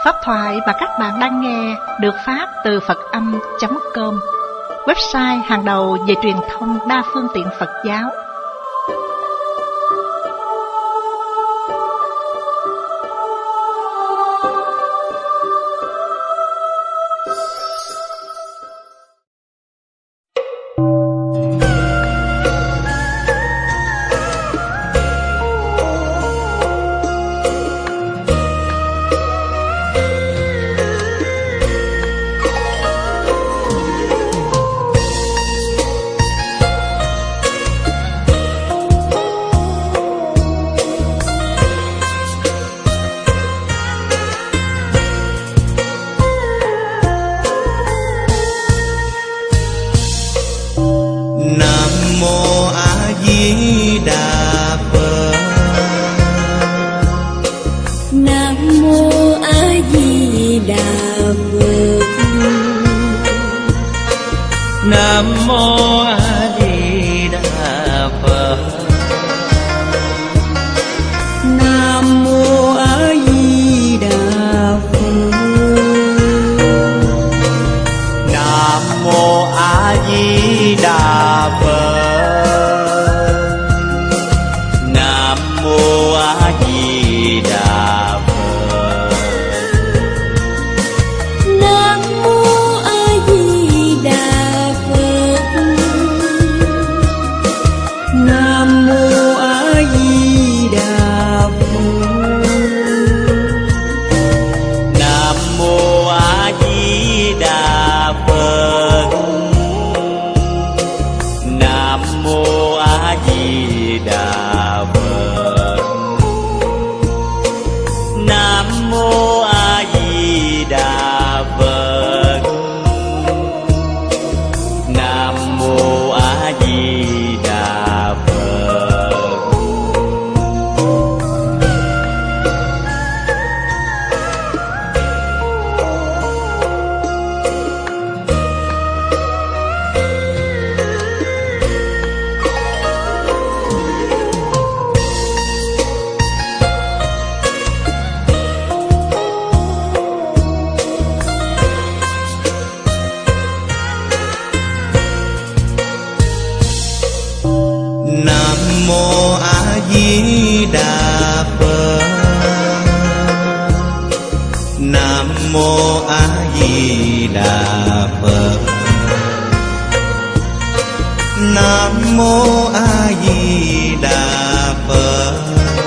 Pháp thoại mà các bạn đang nghe được phát từ Phật Âm.com, website hàng đầu về truyền thông đa phương tiện Phật giáo. Nam mô A Di Đà Phật. Nam mô A Di Đà Phật. Nam mô A Di Đà Phật. Nam mô A Di Đà Phật. Nam mô A Di Đà Phật. Nam mô A Di Đà Phật. Nam mô A Di Đà Phật. Nam mô A Di Đà Phật. Nam mô A Di Đà Phật. Nam mô A Di Đà Phật. Nam mô A Di Đà Phật. Nam mô A Di Đà Phật. Nam mô A Di Đà Phật.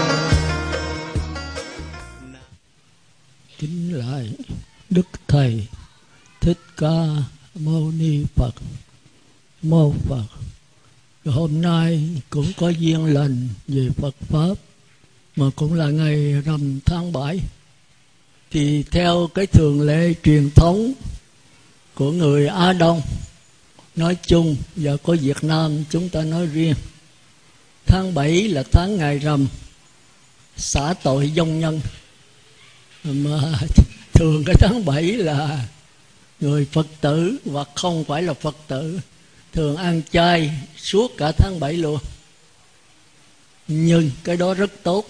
Kính lại Đức Thầy Thích Ca Mâu Ni Phật. Mô Phật. Hôm nay cũng có duyên lành về Phật Pháp, mà cũng là ngày rằm tháng 7. Thì theo cái thường lệ truyền thống của người Á Đông nói chung và có Việt Nam chúng ta nói riêng, tháng 7 là tháng ngày rằm xả tội vong nhân. Mà thường cái tháng 7 là người Phật tử hoặc không phải là Phật tử thường ăn chay suốt cả tháng 7 luôn. Nhưng cái đó rất tốt.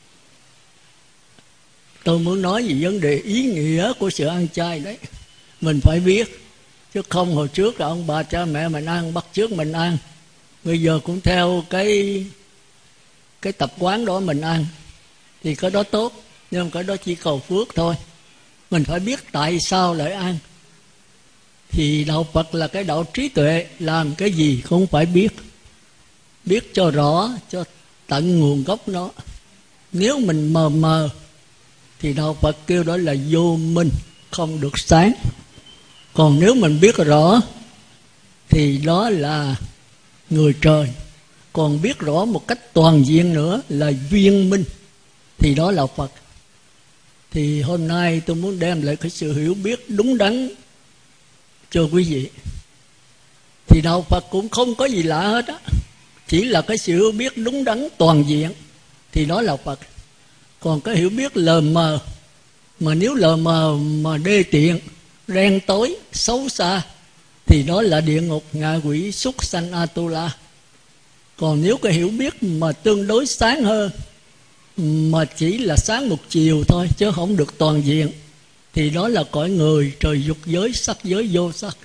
Tôi muốn nói về vấn đề ý nghĩa của sự ăn chay đấy. Mình phải biết. Chứ không hồi trước là ông bà cha mẹ mình ăn, bắt chước mình ăn. Bây giờ cũng theo cái tập quán đó mình ăn. Thì cái đó tốt. Nhưng cái đó chỉ cầu phước thôi. Mình phải biết tại sao lại ăn. Thì đạo Phật là cái đạo trí tuệ, làm cái gì cũng phải biết. Biết cho rõ, cho tận nguồn gốc nó. Nếu mình mờ mờ thì đạo Phật kêu đó là vô minh, không được sáng. Còn nếu mình biết rõ thì đó là người trời. Còn biết rõ một cách toàn diện nữa là viên minh, thì đó là Phật. Thì hôm nay tôi muốn đem lại cái sự hiểu biết đúng đắn cho quý vị. Thì đạo Phật cũng không có gì lạ hết á, chỉ là cái sự hiểu biết đúng đắn toàn diện, thì đó là Phật. Còn cái hiểu biết lờ mờ, mà nếu lờ mờ mà đê tiện, đen tối, xấu xa, thì đó là địa ngục, ngạ quỷ, súc sanh, Atula. Còn nếu cái hiểu biết mà tương đối sáng hơn, mà chỉ là sáng một chiều thôi chứ không được toàn diện, thì đó là cõi người, trời dục giới, sắc giới, vô sắc.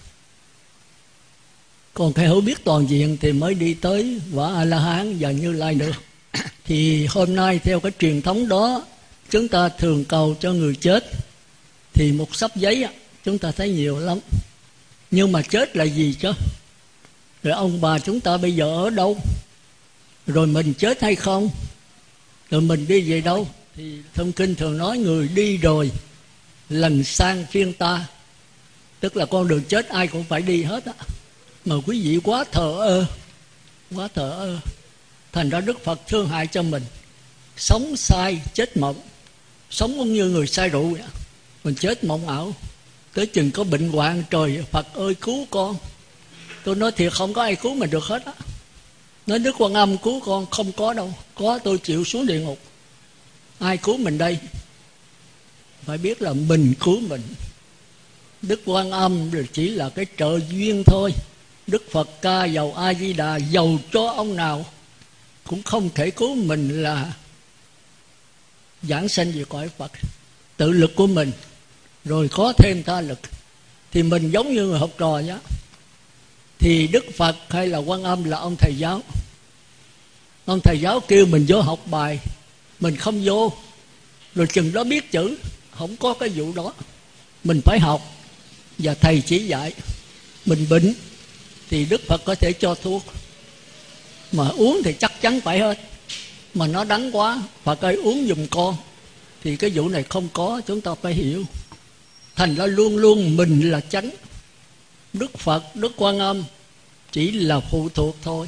Còn cái hiểu biết toàn diện thì mới đi tới quả A-la-hán và Như Lai được. Thì hôm nay theo cái truyền thống đó, chúng ta thường cầu cho người chết, thì một xấp giấy chúng ta thấy nhiều lắm. Nhưng mà chết là gì chứ? Rồi ông bà chúng ta bây giờ ở đâu? Rồi mình chết hay không? Rồi mình đi về đâu? Thì thông kinh thường nói người đi rồi lần sang phiên ta. Tức là con đường chết ai cũng phải đi hết á. Mà quý vị quá thờ ơ, quá thờ ơ. Thành ra Đức Phật thương hại cho mình. Sống sai, chết mộng. Sống cũng như người say rượu vậy. Mình chết mộng ảo. Tới chừng có bệnh hoạn, trời Phật ơi cứu con. Tôi nói thiệt không có ai cứu mình được hết á. Nói Đức Quan Âm cứu con, không có đâu. Có tôi chịu xuống địa ngục. Ai cứu mình đây? Phải biết là mình cứu mình. Đức Quan Âm chỉ là cái trợ duyên thôi. Đức Phật ca dầu A Di Đà, dầu cho ông nào cũng không thể cứu mình là giảng sanh về cõi Phật. Tự lực của mình, rồi có thêm tha lực. Thì mình giống như người học trò nhá. Thì Đức Phật hay là Quan Âm là ông thầy giáo. Ông thầy giáo kêu mình vô học bài, mình không vô. Rồi chừng đó biết chữ, không có cái vụ đó. Mình phải học, và thầy chỉ dạy. Mình bệnh thì Đức Phật có thể cho thuốc, mà uống thì chắc chắn phải hết. Mà nó đắng quá, Phật ơi uống giùm con. Thì cái vụ này không có, chúng ta phải hiểu. Thành ra luôn luôn mình là chánh. Đức Phật, Đức Quan Âm chỉ là phụ thuộc thôi.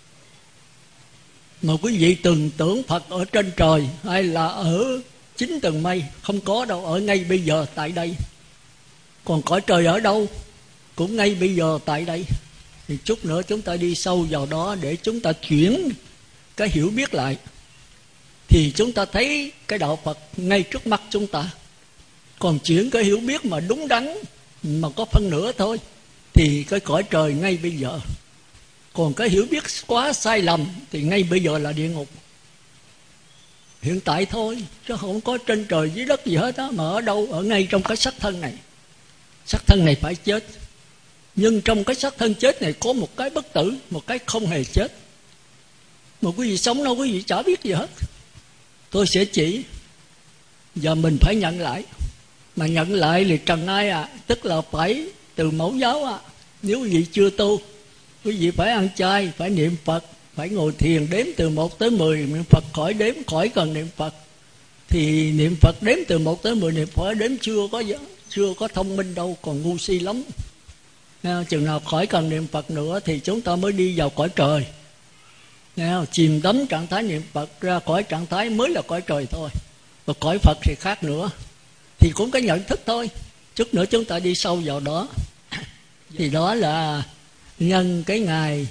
Mà quý vị từng tưởng Phật ở trên trời hay là ở 9 tầng mây, không có đâu, ở ngay bây giờ tại đây. Còn cõi trời ở đâu? Cũng ngay bây giờ tại đây. Thì chút nữa chúng ta đi sâu vào đó để chúng ta chuyển cái hiểu biết lại. Thì chúng ta thấy cái đạo Phật ngay trước mắt chúng ta. Còn chuyển cái hiểu biết mà đúng đắn, mà có phân nửa thôi, thì cái cõi trời ngay bây giờ. Còn cái hiểu biết quá sai lầm thì ngay bây giờ là địa ngục. Hiện tại thôi, chứ không có trên trời dưới đất gì hết á. Mà ở đâu? Ở ngay trong cái xác thân này. Xác thân này phải chết. Nhưng trong cái xác thân chết này có một cái bất tử, một cái không hề chết. Mà quý vị sống đâu quý vị chả biết gì hết. Tôi sẽ chỉ, và mình phải nhận lại. Mà nhận lại thì trần ai tức là phải từ mẫu giáo Nếu quý vị chưa tu, quý vị phải ăn chay, phải niệm Phật, phải ngồi thiền đếm từ 1 tới 10, niệm Phật khỏi đếm, khỏi cần niệm Phật. Thì niệm Phật đếm từ 1 tới 10, niệm Phật đếm chưa có thông minh đâu, còn ngu si lắm. Chừng nào khỏi cần niệm Phật nữa thì chúng ta mới đi vào cõi trời. Chìm đắm trạng thái niệm Phật, ra khỏi trạng thái mới là cõi trời thôi. Và cõi Phật thì khác nữa. Thì cũng có nhận thức thôi. Chút nữa chúng ta đi sâu vào đó. Thì đó là nhân cái ngày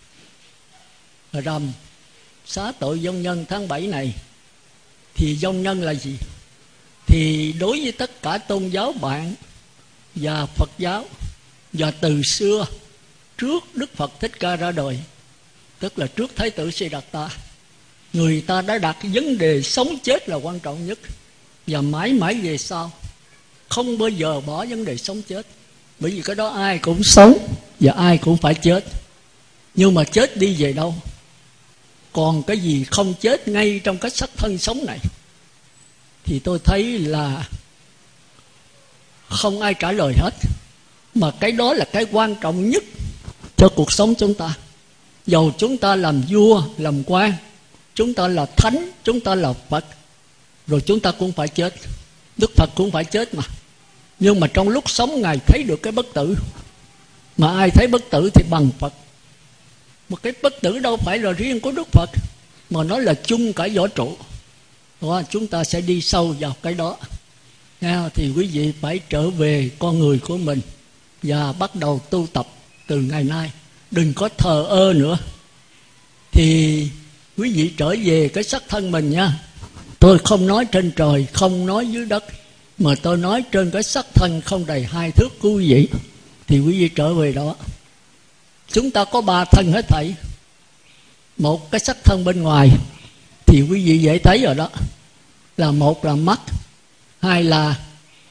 rằm xá tội vong nhân tháng 7 này. Thì vong nhân là gì? Thì đối với tất cả tôn giáo bạn và Phật giáo, và từ xưa trước Đức Phật Thích Ca ra đời, tức là trước Thái tử Siddhartha, người ta đã đặt vấn đề sống chết là quan trọng nhất. Và mãi mãi về sau không bao giờ bỏ vấn đề sống chết. Bởi vì cái đó ai cũng sống và ai cũng phải chết. Nhưng mà chết đi về đâu? Còn cái gì không chết ngay trong cái xác thân sống này? Thì tôi thấy là không ai trả lời hết. Mà cái đó là cái quan trọng nhất cho cuộc sống chúng ta. Dầu chúng ta làm vua, làm quan, chúng ta là thánh, chúng ta là Phật, rồi chúng ta cũng phải chết. Đức Phật cũng phải chết mà. Nhưng mà trong lúc sống Ngài thấy được cái bất tử. Mà ai thấy bất tử thì bằng Phật. Một cái bất tử đâu phải là riêng của Đức Phật, mà nó là chung cả vũ trụ. Chúng ta sẽ đi sâu vào cái đó. Thì quý vị phải trở về con người của mình và bắt đầu tu tập từ ngày nay. Đừng có thờ ơ nữa. Thì quý vị trở về cái xác thân mình nha. Tôi không nói trên trời, không nói dưới đất, mà tôi nói trên cái xác thân không đầy 2 thước của quý vị. Thì quý vị trở về đó. Chúng ta có 3 thân hết thảy. Một cái xác thân bên ngoài thì quý vị dễ thấy rồi đó. Là một là mắt, hai là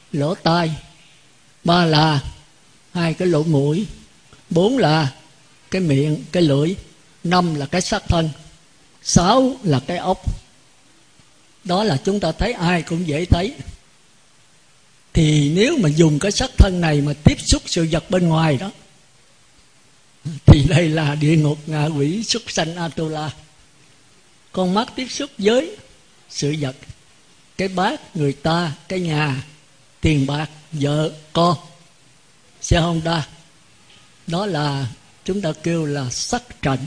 lỗ tai, 3 là 2 cái lỗ mũi, 4 là cái miệng, cái lưỡi, 5 là cái xác thân, 6 là cái ốc. Đó là chúng ta thấy ai cũng dễ thấy. Thì nếu mà dùng cái xác thân này mà tiếp xúc sự vật bên ngoài đó, thì đây là địa ngục, ngạ quỷ, súc sanh, Atula. Con mắt tiếp xúc với sự vật, cái bát người ta, cái nhà, tiền bạc, vợ, con, xe Honda. Đó là chúng ta kêu là sắc trần.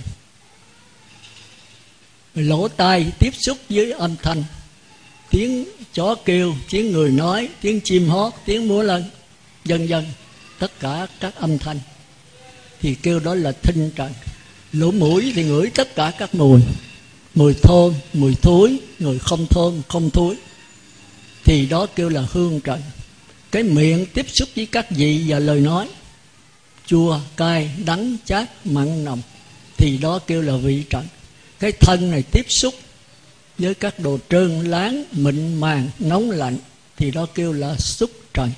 Lỗ tai tiếp xúc với âm thanh, tiếng chó kêu, tiếng người nói, tiếng chim hót, tiếng múa lân, vân vân, tất cả các âm thanh thì kêu đó là thinh trần. Lỗ mũi thì ngửi tất cả các mùi, mùi thơm, mùi thối, người không thơm, không thối, thì đó kêu là hương trần. Cái miệng tiếp xúc với các vị và lời nói, chua, cay, đắng, chát, mặn, nồng, thì đó kêu là vị trần. Cái thân này tiếp xúc với các đồ trơn láng, mịn màng, nóng lạnh, thì đó kêu là xúc trần.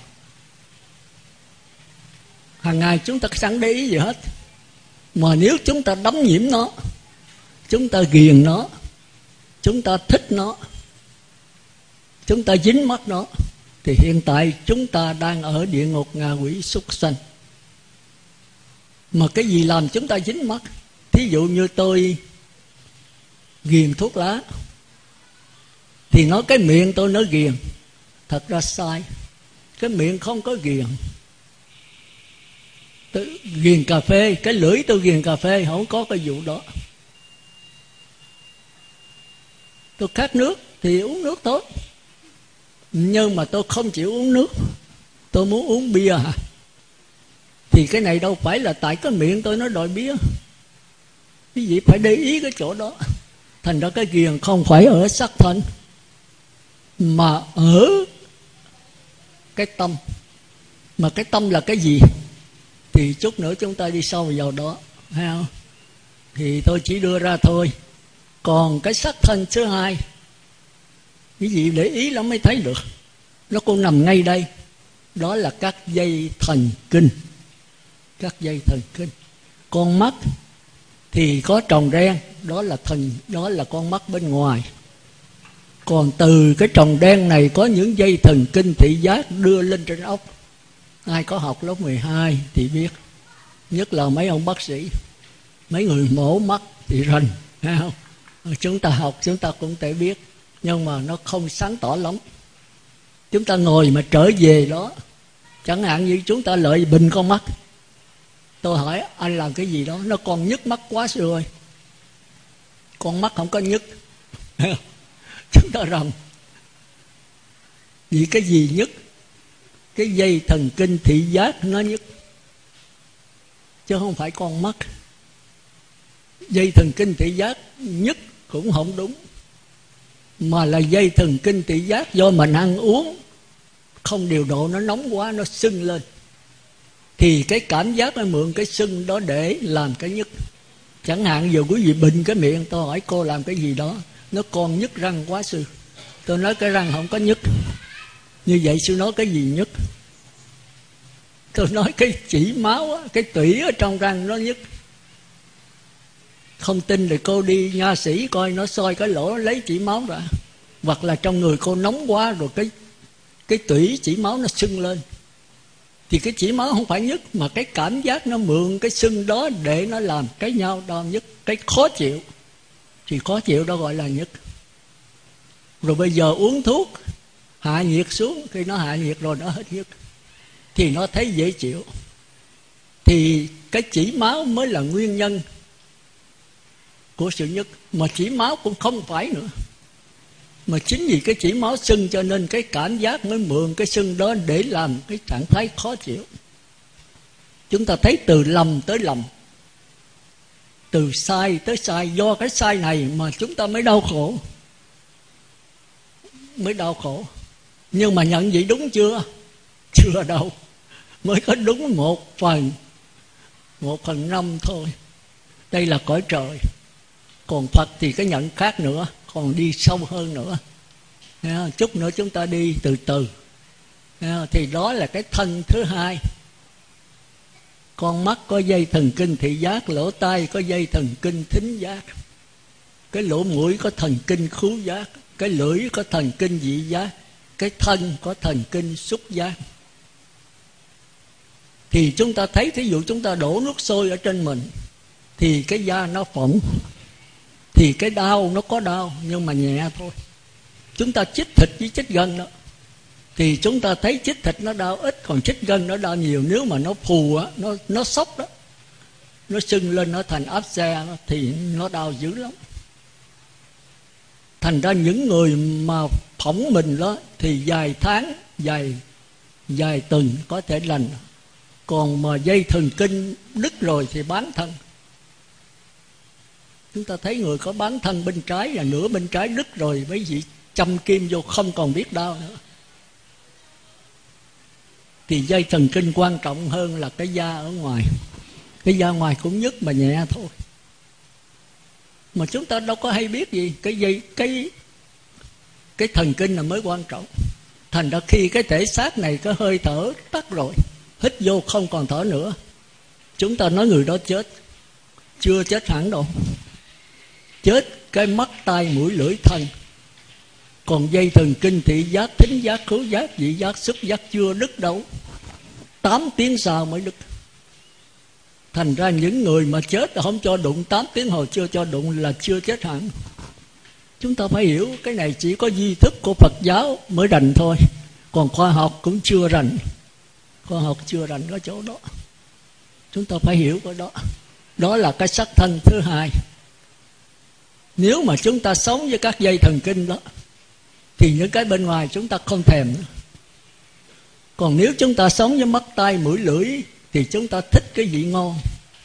Hàng ngày chúng ta chẳng để ý gì hết, mà nếu chúng ta đắm nhiễm nó, chúng ta ghiền nó, chúng ta thích nó, chúng ta dính mắc nó, thì hiện tại chúng ta đang ở địa ngục, ngạ quỷ, súc sanh. Mà cái gì làm chúng ta dính mắc? Thí dụ như tôi ghiền thuốc lá, thì nói cái miệng tôi nói ghiền, thật ra sai. Cái miệng không có ghiền. Tôi ghiền cà phê, cái lưỡi tôi ghiền cà phê, không có cái vụ đó. Tôi khát nước thì uống nước tốt, nhưng mà tôi không chịu uống nước, tôi muốn uống bia hả? Thì cái này đâu phải là tại cái miệng tôi nói đòi bia. Quý vị phải để ý cái chỗ đó. Thành ra cái ghiền không phải ở sắc thân, mà ở cái tâm. Mà cái tâm là cái gì? Thì chút nữa chúng ta đi sâu vào đó, thấy không? Thì tôi chỉ đưa ra thôi. Còn cái sắc thân thứ hai, quý vị để ý lắm mới thấy được. Nó cũng nằm ngay đây. Đó là các dây thần kinh. Các dây thần kinh. Con mắt thì có tròng đen, đó là con mắt bên ngoài. Còn từ cái tròng đen này có những dây thần kinh thị giác đưa lên trên óc. Ai có học lớp 12 thì biết, nhất là mấy ông bác sĩ, mấy người mổ mắt thì rành, thấy không? Chúng ta học chúng ta cũng thể biết, nhưng mà nó không sáng tỏ lắm. Chúng ta ngồi mà trở về đó, chẳng hạn như chúng ta lợi bình con mắt, tôi hỏi anh làm cái gì đó, nó còn nhức mắt quá rồi. Con mắt không có nhức. Chúng ta rầm. Vì cái gì nhức? Cái dây thần kinh thị giác nó nhức, chứ không phải con mắt. Dây thần kinh thị giác nhức cũng không đúng, mà là dây thần kinh thị giác do mình ăn uống không điều độ, nó nóng quá, nó sưng lên. Thì cái cảm giác nó mượn cái sưng đó để làm cái nhức. Chẳng hạn giờ quý vị bệnh cái miệng, tôi hỏi cô làm cái gì đó, nó còn nhức răng quá sư. Tôi nói cái răng không có nhức. Như vậy sư nói cái gì nhức? Tôi nói cái chỉ máu á, cái tủy ở trong răng nó nhức. Không tin thì cô đi nha sĩ coi, nó soi cái lỗ lấy chỉ máu ra. Hoặc là trong người cô nóng quá rồi cái tủy chỉ máu nó sưng lên. Thì cái chỉ máu không phải nhức, mà cái cảm giác nó mượn cái sưng đó để nó làm cái nhau đau nhức, cái khó chịu. Thì khó chịu đó gọi là nhức. Rồi bây giờ uống thuốc hạ nhiệt xuống, khi nó hạ nhiệt rồi nó hết nhức, thì nó thấy dễ chịu. Thì cái chỉ máu mới là nguyên nhân của sự nhức. Mà chỉ máu cũng không phải nữa, mà chính vì cái chỉ máu sưng cho nên cái cảm giác mới mượn cái sưng đó để làm cái trạng thái khó chịu. Chúng ta thấy từ lầm tới lầm, từ sai tới sai, do cái sai này mà chúng ta mới đau khổ. Mới đau khổ. Nhưng mà nhận vậy đúng chưa? Chưa đâu. Mới có đúng 1/5 thôi. Đây là cõi trời. Còn Phật thì cái nhận khác nữa, còn đi sâu hơn nữa. Chút nữa chúng ta đi từ từ. Thì đó là cái thân thứ hai. Con mắt có dây thần kinh thị giác, lỗ tai có dây thần kinh thính giác, cái lỗ mũi có thần kinh khứu giác, cái lưỡi có thần kinh vị giác, cái thân có thần kinh xúc giác. Thì chúng ta thấy, thí dụ chúng ta đổ nước sôi ở trên mình thì cái da nó phỏng, thì cái đau nó có đau nhưng mà nhẹ thôi. Chúng ta chích thịt với chích gân đó thì chúng ta thấy chích thịt nó đau ít, còn chích gân nó đau nhiều. Nếu mà nó phù á, nó sốc đó, nó sưng lên, nó thành áp xe đó, thì nó đau dữ lắm. Thành ra những người mà phỏng mình đó thì vài tháng, vài tuần có thể lành. Còn mà dây thần kinh đứt rồi thì bán thân. Chúng ta thấy người có bán thân bên trái là nửa bên trái đứt rồi, mấy vị châm kim vô không còn biết đau nữa. Thì dây thần kinh quan trọng hơn là cái da ở ngoài. Cái da ngoài cũng nhức mà nhẹ thôi. Mà chúng ta đâu có hay biết gì. Cái thần kinh là mới quan trọng. Thành ra khi cái thể xác này có hơi thở tắt rồi, hít vô không còn thở nữa, chúng ta nói người đó chết. Chưa chết hẳn đâu. Chết cái mắt, tai, mũi, lưỡi, thân. Còn dây thần kinh thị giác, thính giác, khứu giác, vị giác, xúc giác chưa đứt đâu. 8 tiếng sau mới đứt. Thành ra những người mà chết không cho đụng, 8 tiếng hồi chưa cho đụng là chưa chết hẳn. Chúng ta phải hiểu cái này chỉ có duy thức của Phật giáo mới rành thôi. Còn khoa học cũng chưa rành. Khoa học chưa rành ở chỗ đó. Chúng ta phải hiểu cái đó. Đó là cái sắc thân thứ hai. Nếu mà chúng ta sống với các dây thần kinh đó thì những cái bên ngoài chúng ta không thèm nữa. Còn nếu chúng ta sống với mắt, tai, mũi, lưỡi thì chúng ta thích cái vị ngon.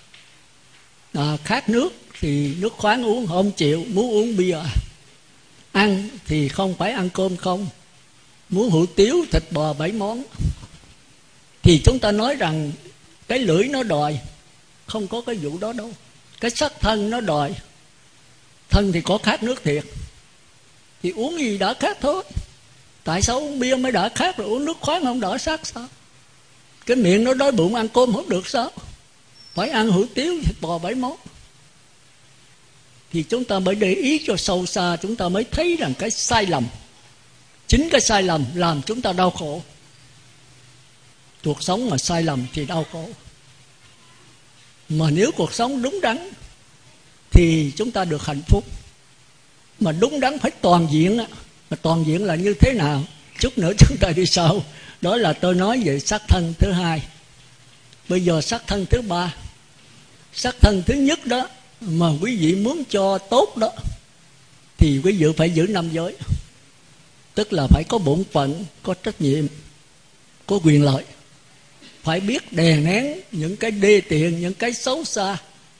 Khát nước thì nước khoáng uống không chịu, muốn uống bia. Ăn thì không phải ăn cơm không, muốn hủ tiếu, thịt bò 7 món. Thì chúng ta nói rằng cái lưỡi nó đòi, không có cái vụ đó đâu. Cái sắc thân nó đòi. Thân thì có khát nước thiệt, thì uống gì đã khát thôi. Tại sao uống bia mới đã khát, rồi uống nước khoáng không đỡ khát sao? Cái miệng nó đói bụng ăn cơm không được sao? Phải ăn hủ tiếu, thịt bò 7 món. Thì chúng ta mới để ý cho sâu xa, chúng ta mới thấy rằng cái sai lầm. Chính cái sai lầm làm chúng ta đau khổ. Cuộc sống mà sai lầm thì đau khổ. Mà nếu cuộc sống đúng đắn thì chúng ta được hạnh phúc. Mà đúng đắn phải toàn diện á. Mà toàn diện là như thế nào? Chút nữa chúng ta đi sau. Đó là tôi nói về sắc thân thứ hai. Bây giờ sắc thân thứ ba. Sắc thân thứ nhất đó, mà quý vị muốn cho tốt đó, thì quý vị phải giữ 5 giới. Tức là phải có bổn phận, có trách nhiệm, có quyền lợi. Phải biết đè nén những cái đê tiện, những cái xấu xa,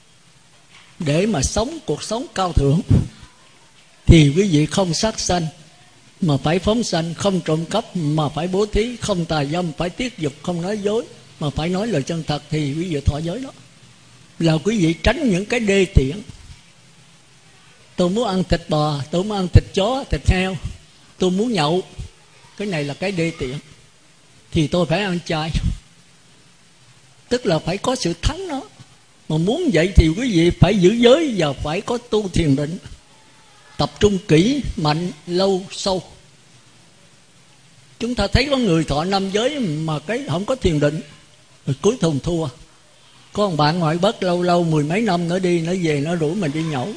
để mà sống cuộc sống cao thượng. Thì quý vị không sát sanh mà phải phóng sanh, không trộm cắp mà phải bố thí, không tà dâm phải tiết dục, không nói dối mà phải nói lời chân thật, thì quý vị thọ giới đó. Là quý vị tránh những cái đê tiện. Tôi muốn ăn thịt bò, tôi muốn ăn thịt chó, thịt heo, tôi muốn nhậu, cái này là cái đê tiện, thì tôi phải ăn chay. Tức là phải có sự thắng nó. Mà muốn vậy thì quý vị phải giữ giới và phải có tu thiền định, tập trung kỹ, mạnh, lâu, sâu. Chúng ta thấy có người thọ 5 giới mà cái không có thiền định, rồi cuối cùng thua. Có một bạn ngoại bất lâu lâu 10 mấy năm nữa đi, nó về nó rủ mình đi nhậu.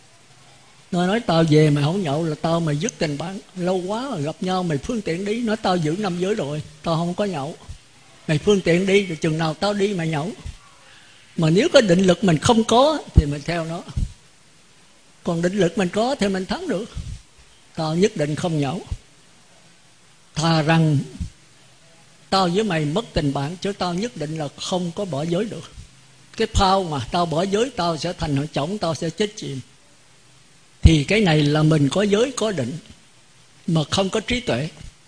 Nó nói tao về mày không nhậu là tao mày dứt tình bạn. Lâu quá rồi gặp nhau mày phương tiện đi. Nói tao giữ 5 giới rồi, tao không có nhậu. Mày phương tiện đi, rồi chừng nào tao đi mày nhậu. Mà nếu có định lực mình không có thì mình theo nó. Còn định lực mình có thì mình thắng được. Tao nhất định không nhậu. Thà rằng tao với mày mất tình bạn, chứ tao nhất định là không có bỏ giới được. Cái phao mà tao bỏ giới, tao sẽ thành hạng chổng, tao sẽ chết chìm. Thì cái này là mình có giới, có định, mà không có trí tuệ.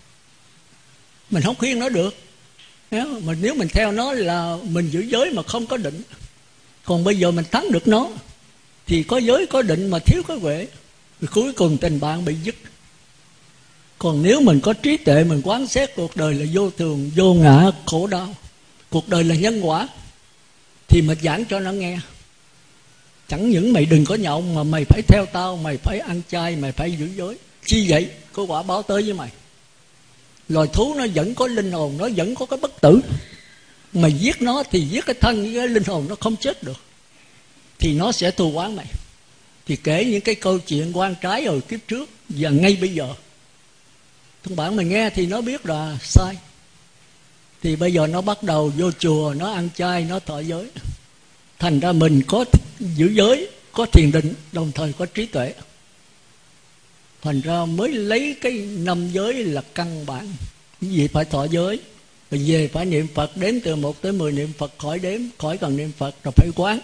Mình không khuyên nó được. Mà nếu mình theo nó là mình giữ giới mà không có định. Còn bây giờ mình thắng được nó thì có giới có định mà thiếu cái huệ, cuối cùng tình bạn bị dứt. Còn nếu mình có trí tuệ, mình quán xét cuộc đời là vô thường, vô ngã, khổ đau, cuộc đời là nhân quả, thì mình giảng cho nó nghe. Chẳng những mày đừng có nhậu, mà mày phải theo tao, mày phải ăn chay, mày phải giữ giới. Chi vậy? Có quả báo tới với mày. Loài thú nó vẫn có linh hồn, nó vẫn có cái bất tử. Mày giết nó thì giết cái thân, cái linh hồn nó không chết được, thì nó sẽ thù oán mày. Thì kể những cái câu chuyện oan trái ở kiếp trước và ngay bây giờ, thằng bạn mình nghe thì nó biết là sai. Thì bây giờ nó bắt đầu vô chùa, nó ăn chay, nó thọ giới. Thành ra mình có giữ giới, có thiền định, đồng thời có trí tuệ. Thành ra mới lấy cái 5 giới là căn bản. Cái gì phải thọ giới, rồi về phải niệm Phật, đếm từ 1 tới 10 niệm Phật, khỏi đếm, khỏi cần niệm Phật, rồi phải quán.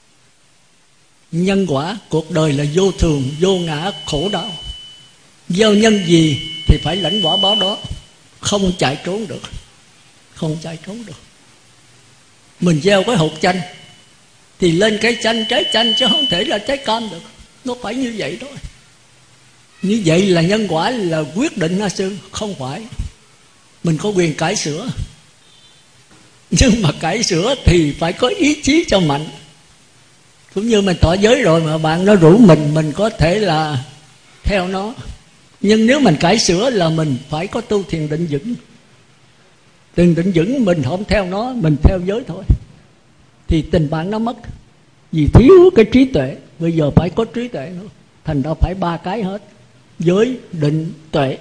Nhân quả, cuộc đời là vô thường, vô ngã, khổ đau. Gieo nhân gì thì phải lãnh quả báo đó, không chạy trốn được. Không chạy trốn được. Mình gieo cái hột chanh thì lên cái chanh, trái chanh, chứ không thể là trái cam được. Nó phải như vậy thôi. Như vậy là nhân quả, là quyết định ha sư. Không phải. Mình có quyền cải sửa, nhưng mà cải sửa thì phải có ý chí cho mạnh. Cũng như mình tỏ giới rồi mà bạn nó rủ mình có thể là theo nó. Nhưng nếu mình cải sửa là mình phải có tu thiền định vững. Thiền định vững, mình không theo nó, mình theo giới thôi, thì tình bạn nó mất. Vì thiếu cái trí tuệ. Bây giờ phải có trí tuệ nữa. Thành ra phải 3 cái hết: giới, định, tuệ.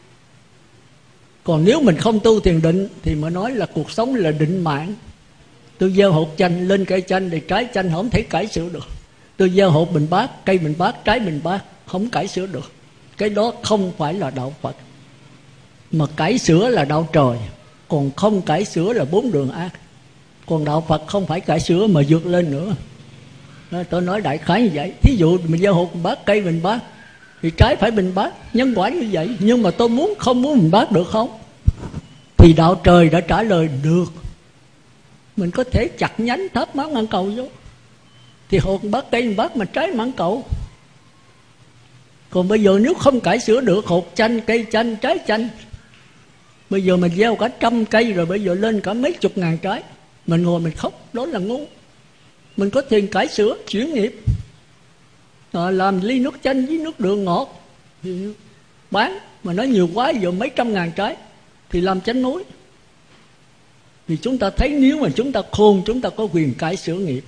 Còn nếu mình không tu thiền định thì mới nói là cuộc sống là định mạng. Tôi gieo hột chanh, lên cây chanh thì trái chanh không thể cải sửa được. Tôi gieo hột bình bát, cây bình bát, trái bình bát, không cải sửa được. Cái đó không phải là đạo Phật. Mà cải sửa là đạo trời, còn không cải sửa là 4 đường ác. Còn đạo Phật không phải cải sửa mà vượt lên nữa. Tôi nói đại khái như vậy. Thí dụ mình gieo hột bình bát, cây bình bát, thì trái phải bình bát, nhân quả như vậy. Nhưng mà tôi không muốn bình bát được không? Thì đạo trời đã trả lời được. Mình có thể chặt nhánh thắp máng mãn cầu vô, thì hột bát, cây bát, mà trái mãn cầu. Còn bây giờ nếu không cải sửa được, hột chanh, cây chanh, trái chanh, bây giờ mình gieo cả 100 cây rồi, bây giờ lên cả mấy chục ngàn trái, mình ngồi mình khóc, đó là ngu. Mình có tiền cải sửa, chuyển nghiệp, làm ly nước chanh với nước đường ngọt thì bán, mà nó nhiều quá giờ mấy trăm ngàn trái thì làm chánh núi. Thì chúng ta thấy nếu mà chúng ta khôn, chúng ta có quyền cải sửa nghiệp.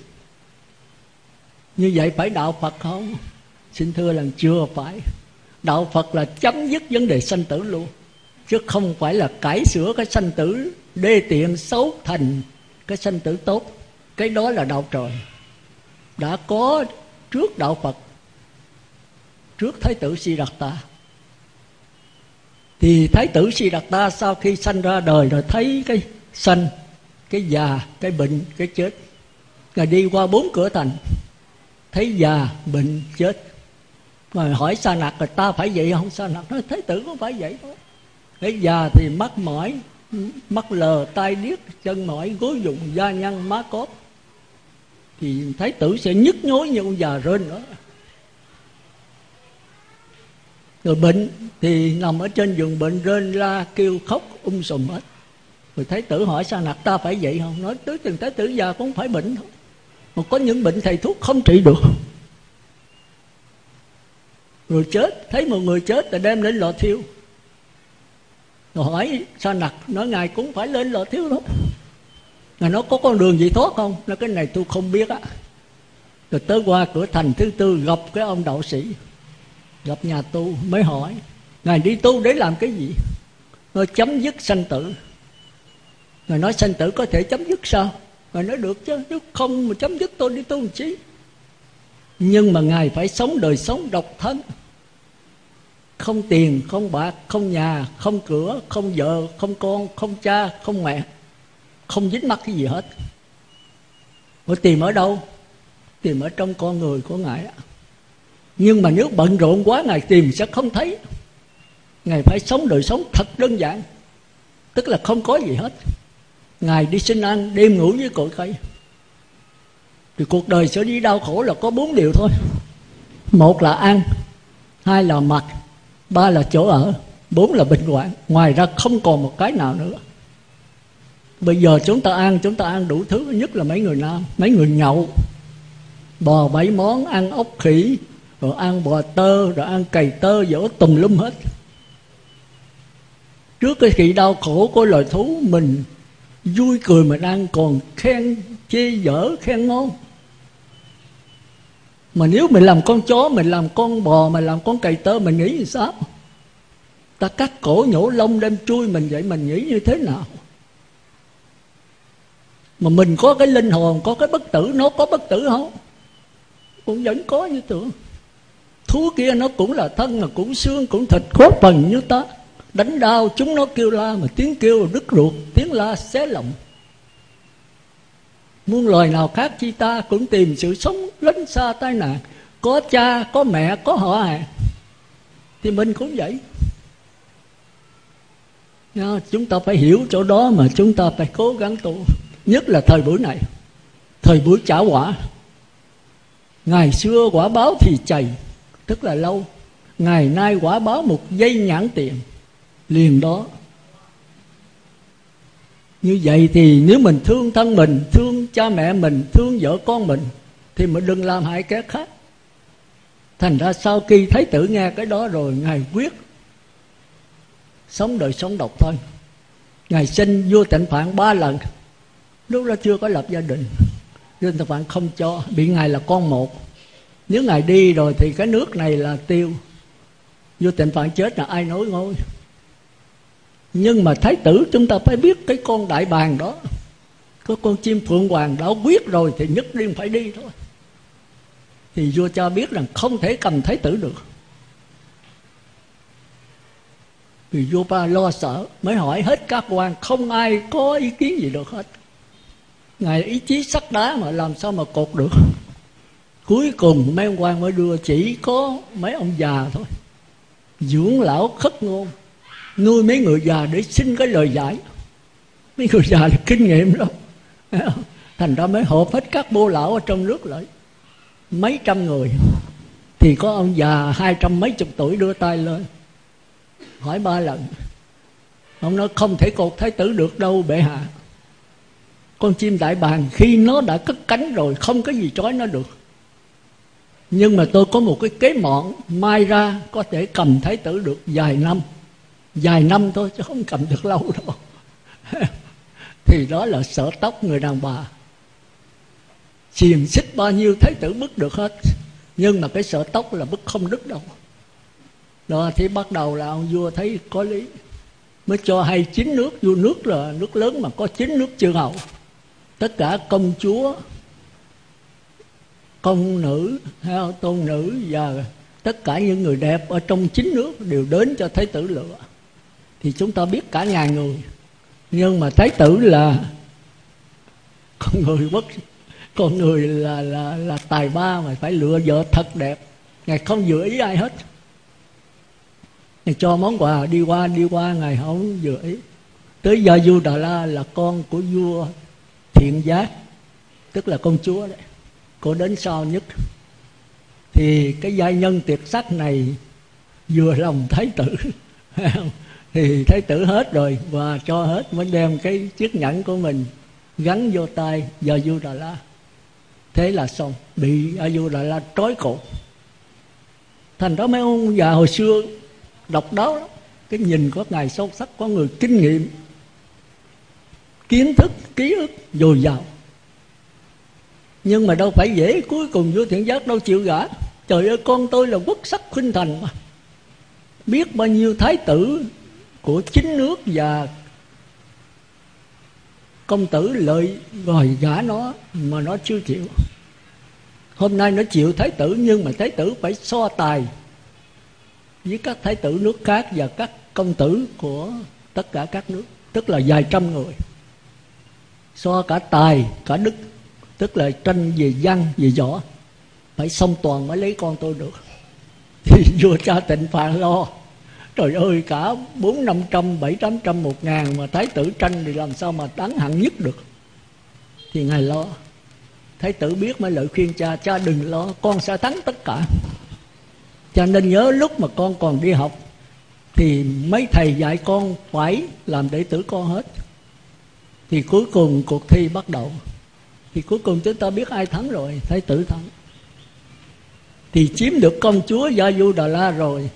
Như vậy phải đạo Phật không? Xin thưa là chưa phải. Đạo Phật là chấm dứt vấn đề sanh tử luôn, chứ không phải là cải sửa cái sanh tử đê tiện xấu thành cái sanh tử tốt. Cái đó là đạo trời. Đã có trước đạo Phật, trước Thái tử Siddhartha. Thì Thái tử Siddhartha sau khi sanh ra đời rồi thấy cái sanh, cái già, cái bệnh, cái chết. Ngài đi qua 4 cửa thành, thấy già, bệnh, chết. Rồi hỏi Sa Nặc là ta phải vậy không? Sa Nặc nói Thái tử cũng phải vậy thôi. Cái già thì mắt mỏi, mắt lờ, tai điếc, chân mỏi, gối rụng, da nhăn, má cóp. Thì Thái tử sẽ nhức nhối như con già rên nữa. Rồi bệnh thì nằm ở trên giường bệnh, rên la kêu khóc sùm hết. Rồi Thái tử hỏi Sa Nặc ta phải vậy không? Nói tới từng Thái tử già cũng phải bệnh thôi. Mà có những bệnh thầy thuốc không trị được. Rồi chết, thấy một người chết là đem lên lò thiêu. Rồi hỏi Sa Nặc, nói ngài cũng phải lên lò thiêu thôi. Ngài nói có con đường gì thoát không? Nói cái này tôi không biết á. Rồi tới qua cửa thành thứ 4 gặp cái ông đạo sĩ, gặp nhà tu, mới hỏi ngài đi tu để làm cái gì? Nói chấm dứt sanh tử. Ngài nói sanh tử có thể chấm dứt sao? Ngài nói được chứ, nếu không mà chấm dứt tôi đi tu làm chi? Nhưng mà ngài phải sống đời sống độc thân, không tiền, không bạc, không nhà, không cửa, không vợ, không con, không cha, không mẹ, không dính mắc cái gì hết. Ngài tìm ở đâu? Tìm ở trong con người của ngài. Nhưng mà nếu bận rộn quá, ngài tìm sẽ không thấy. Ngài phải sống đời sống thật đơn giản, tức là không có gì hết. Ngài đi xin ăn, đêm ngủ với cội cây. Thì cuộc đời sẽ đi đau khổ là có 4 điều thôi. 1 là ăn, 2 là mặc, 3 là chỗ ở, 4 là bệnh hoạn. Ngoài ra không còn một cái nào nữa. Bây giờ chúng ta ăn đủ thứ. Nhất là mấy người nam, mấy người nhậu, bò 7 món, ăn ốc khỉ, rồi ăn bò tơ, rồi ăn cầy tơ, dỗ tùm lum hết. Trước cái sự đau khổ của loài thú, mình vui cười mình ăn, còn khen chê dở khen ngon. Mà nếu mình làm con chó, mình làm con bò, mình làm con cầy tơ, mình nghĩ như sao? Ta cắt cổ nhổ lông đem chui mình vậy, mình nghĩ như thế nào? Mà mình có cái linh hồn, có cái bất tử, nó có bất tử không? Cũng vẫn có như tưởng. Thú kia nó cũng là thân, mà cũng xương, cũng thịt, có phần như ta. Đánh đau chúng nó kêu la, mà tiếng kêu đứt ruột, tiếng la xé lòng. Muôn loài nào khác chi ta cũng tìm sự sống lánh xa tai nạn. Có cha, có mẹ, có họ hàng, thì mình cũng vậy. Chúng ta phải hiểu chỗ đó, mà chúng ta phải cố gắng tu. Nhất là thời buổi này, thời buổi trả quả. Ngày xưa quả báo thì chày, tức là lâu. Ngày nay quả báo một giây nhãn tiền, liền đó. Như vậy thì nếu mình thương thân mình, thương cha mẹ mình, thương vợ con mình, thì mình đừng làm hại kẻ khác. Thành ra sau khi Thái tử nghe cái đó rồi, Ngài quyết sống đời sống độc thân. Ngài xin vua Tịnh Phạn 3 lần. Lúc đó chưa có lập gia đình, vua Tịnh Phạn không cho, bị Ngài là con một. Nếu Ngài đi rồi thì cái nước này là tiêu. Vua Tịnh Phạn chết là ai nối ngôi? Nhưng mà Thái tử chúng ta phải biết, cái con đại bàng đó, có con chim phượng hoàng đã quyết rồi thì nhất định phải đi thôi. Thì vua cho biết rằng không thể cầm Thái tử được. Vì vua ba lo sợ, mới hỏi hết các quan, không ai có ý kiến gì được hết. Ngài ý chí sắt đá mà làm sao mà cột được. Cuối cùng mấy ông quan mới đưa, chỉ có mấy ông già thôi, dưỡng lão khất ngôn, nuôi mấy người già để xin cái lời giải. Mấy người già là kinh nghiệm lắm. Thành ra mới họp hết các bô lão ở trong nước lại, mấy trăm người. Thì có ông già 200 mấy chục tuổi đưa tay lên, hỏi 3 lần. Ông nói không thể cột Thái tử được đâu bệ hạ. Con chim đại bàng khi nó đã cất cánh rồi, không có gì trói nó được. Nhưng mà tôi có một cái kế mọn, mai ra có thể cầm Thái tử được vài năm. Vài năm thôi chứ không cầm được lâu đâu. Thì đó là sợ tóc người đàn bà. Xiềng xích bao nhiêu Thái tử bứt được hết, nhưng mà cái sợ tóc là bứt không đứt đâu. Đó thì bắt đầu là ông vua thấy có lý, mới cho hay 9 nước. Vua nước là nước lớn mà có 9 nước chư hầu. Tất cả công chúa, công nữ, tôn nữ và tất cả những người đẹp ở trong 9 nước đều đến cho Thái tử lựa. Thì chúng ta biết cả ngàn người. Nhưng mà Thái tử là con người là tài ba, mà phải lựa vợ thật đẹp. Ngài không vừa ý ai hết. Ngài cho món quà đi qua Ngài không vừa ý. Tới Gia Du Đà La là con của vua Thiện Giác, tức là công chúa đấy, cô đến sau nhất. Thì cái giai nhân tuyệt sắc này vừa lòng Thái tử. Thì Thái tử hết rồi và cho hết, mới đem cái chiếc nhẫn của mình gắn vô tay Gia Du Đà La. Thế là xong, bị Gia Du Đà La trói cổ. Thành đó mấy ông già hồi xưa độc đáo lắm. Cái nhìn của Ngài sâu sắc, có người kinh nghiệm, kiến thức, ký ức dồi dào. Nhưng mà đâu phải dễ. Cuối cùng vua Thiện Giác đâu chịu gả. Trời ơi, con tôi là quốc sắc khuynh thành mà. Biết bao nhiêu thái tử của 9 nước và công tử lợi gọi gả nó mà nó chưa chịu. Hôm nay nó chịu thái tử, nhưng mà thái tử phải so tài với các thái tử nước khác và các công tử của tất cả các nước, tức là vài trăm người. So cả tài, cả đức, tức là tranh về văn, về võ. Phải song toàn mới lấy con tôi được. Thì vua cha Tịnh Phạn lo. Trời ơi, cả 400-500, 700-800, 1.000 mà thái tử tranh thì làm sao mà đáng hạng nhất được. Thì Ngài lo. Thái tử biết mới lời khuyên cha, cha đừng lo, con sẽ thắng tất cả. Cha nên nhớ lúc mà con còn đi học thì mấy thầy dạy con phải làm đệ tử con hết. Thì cuối cùng cuộc thi bắt đầu. Thì cuối cùng chúng ta biết ai thắng rồi, Thái tử thắng. Thì chiếm được công chúa Gia Du Đà La rồi.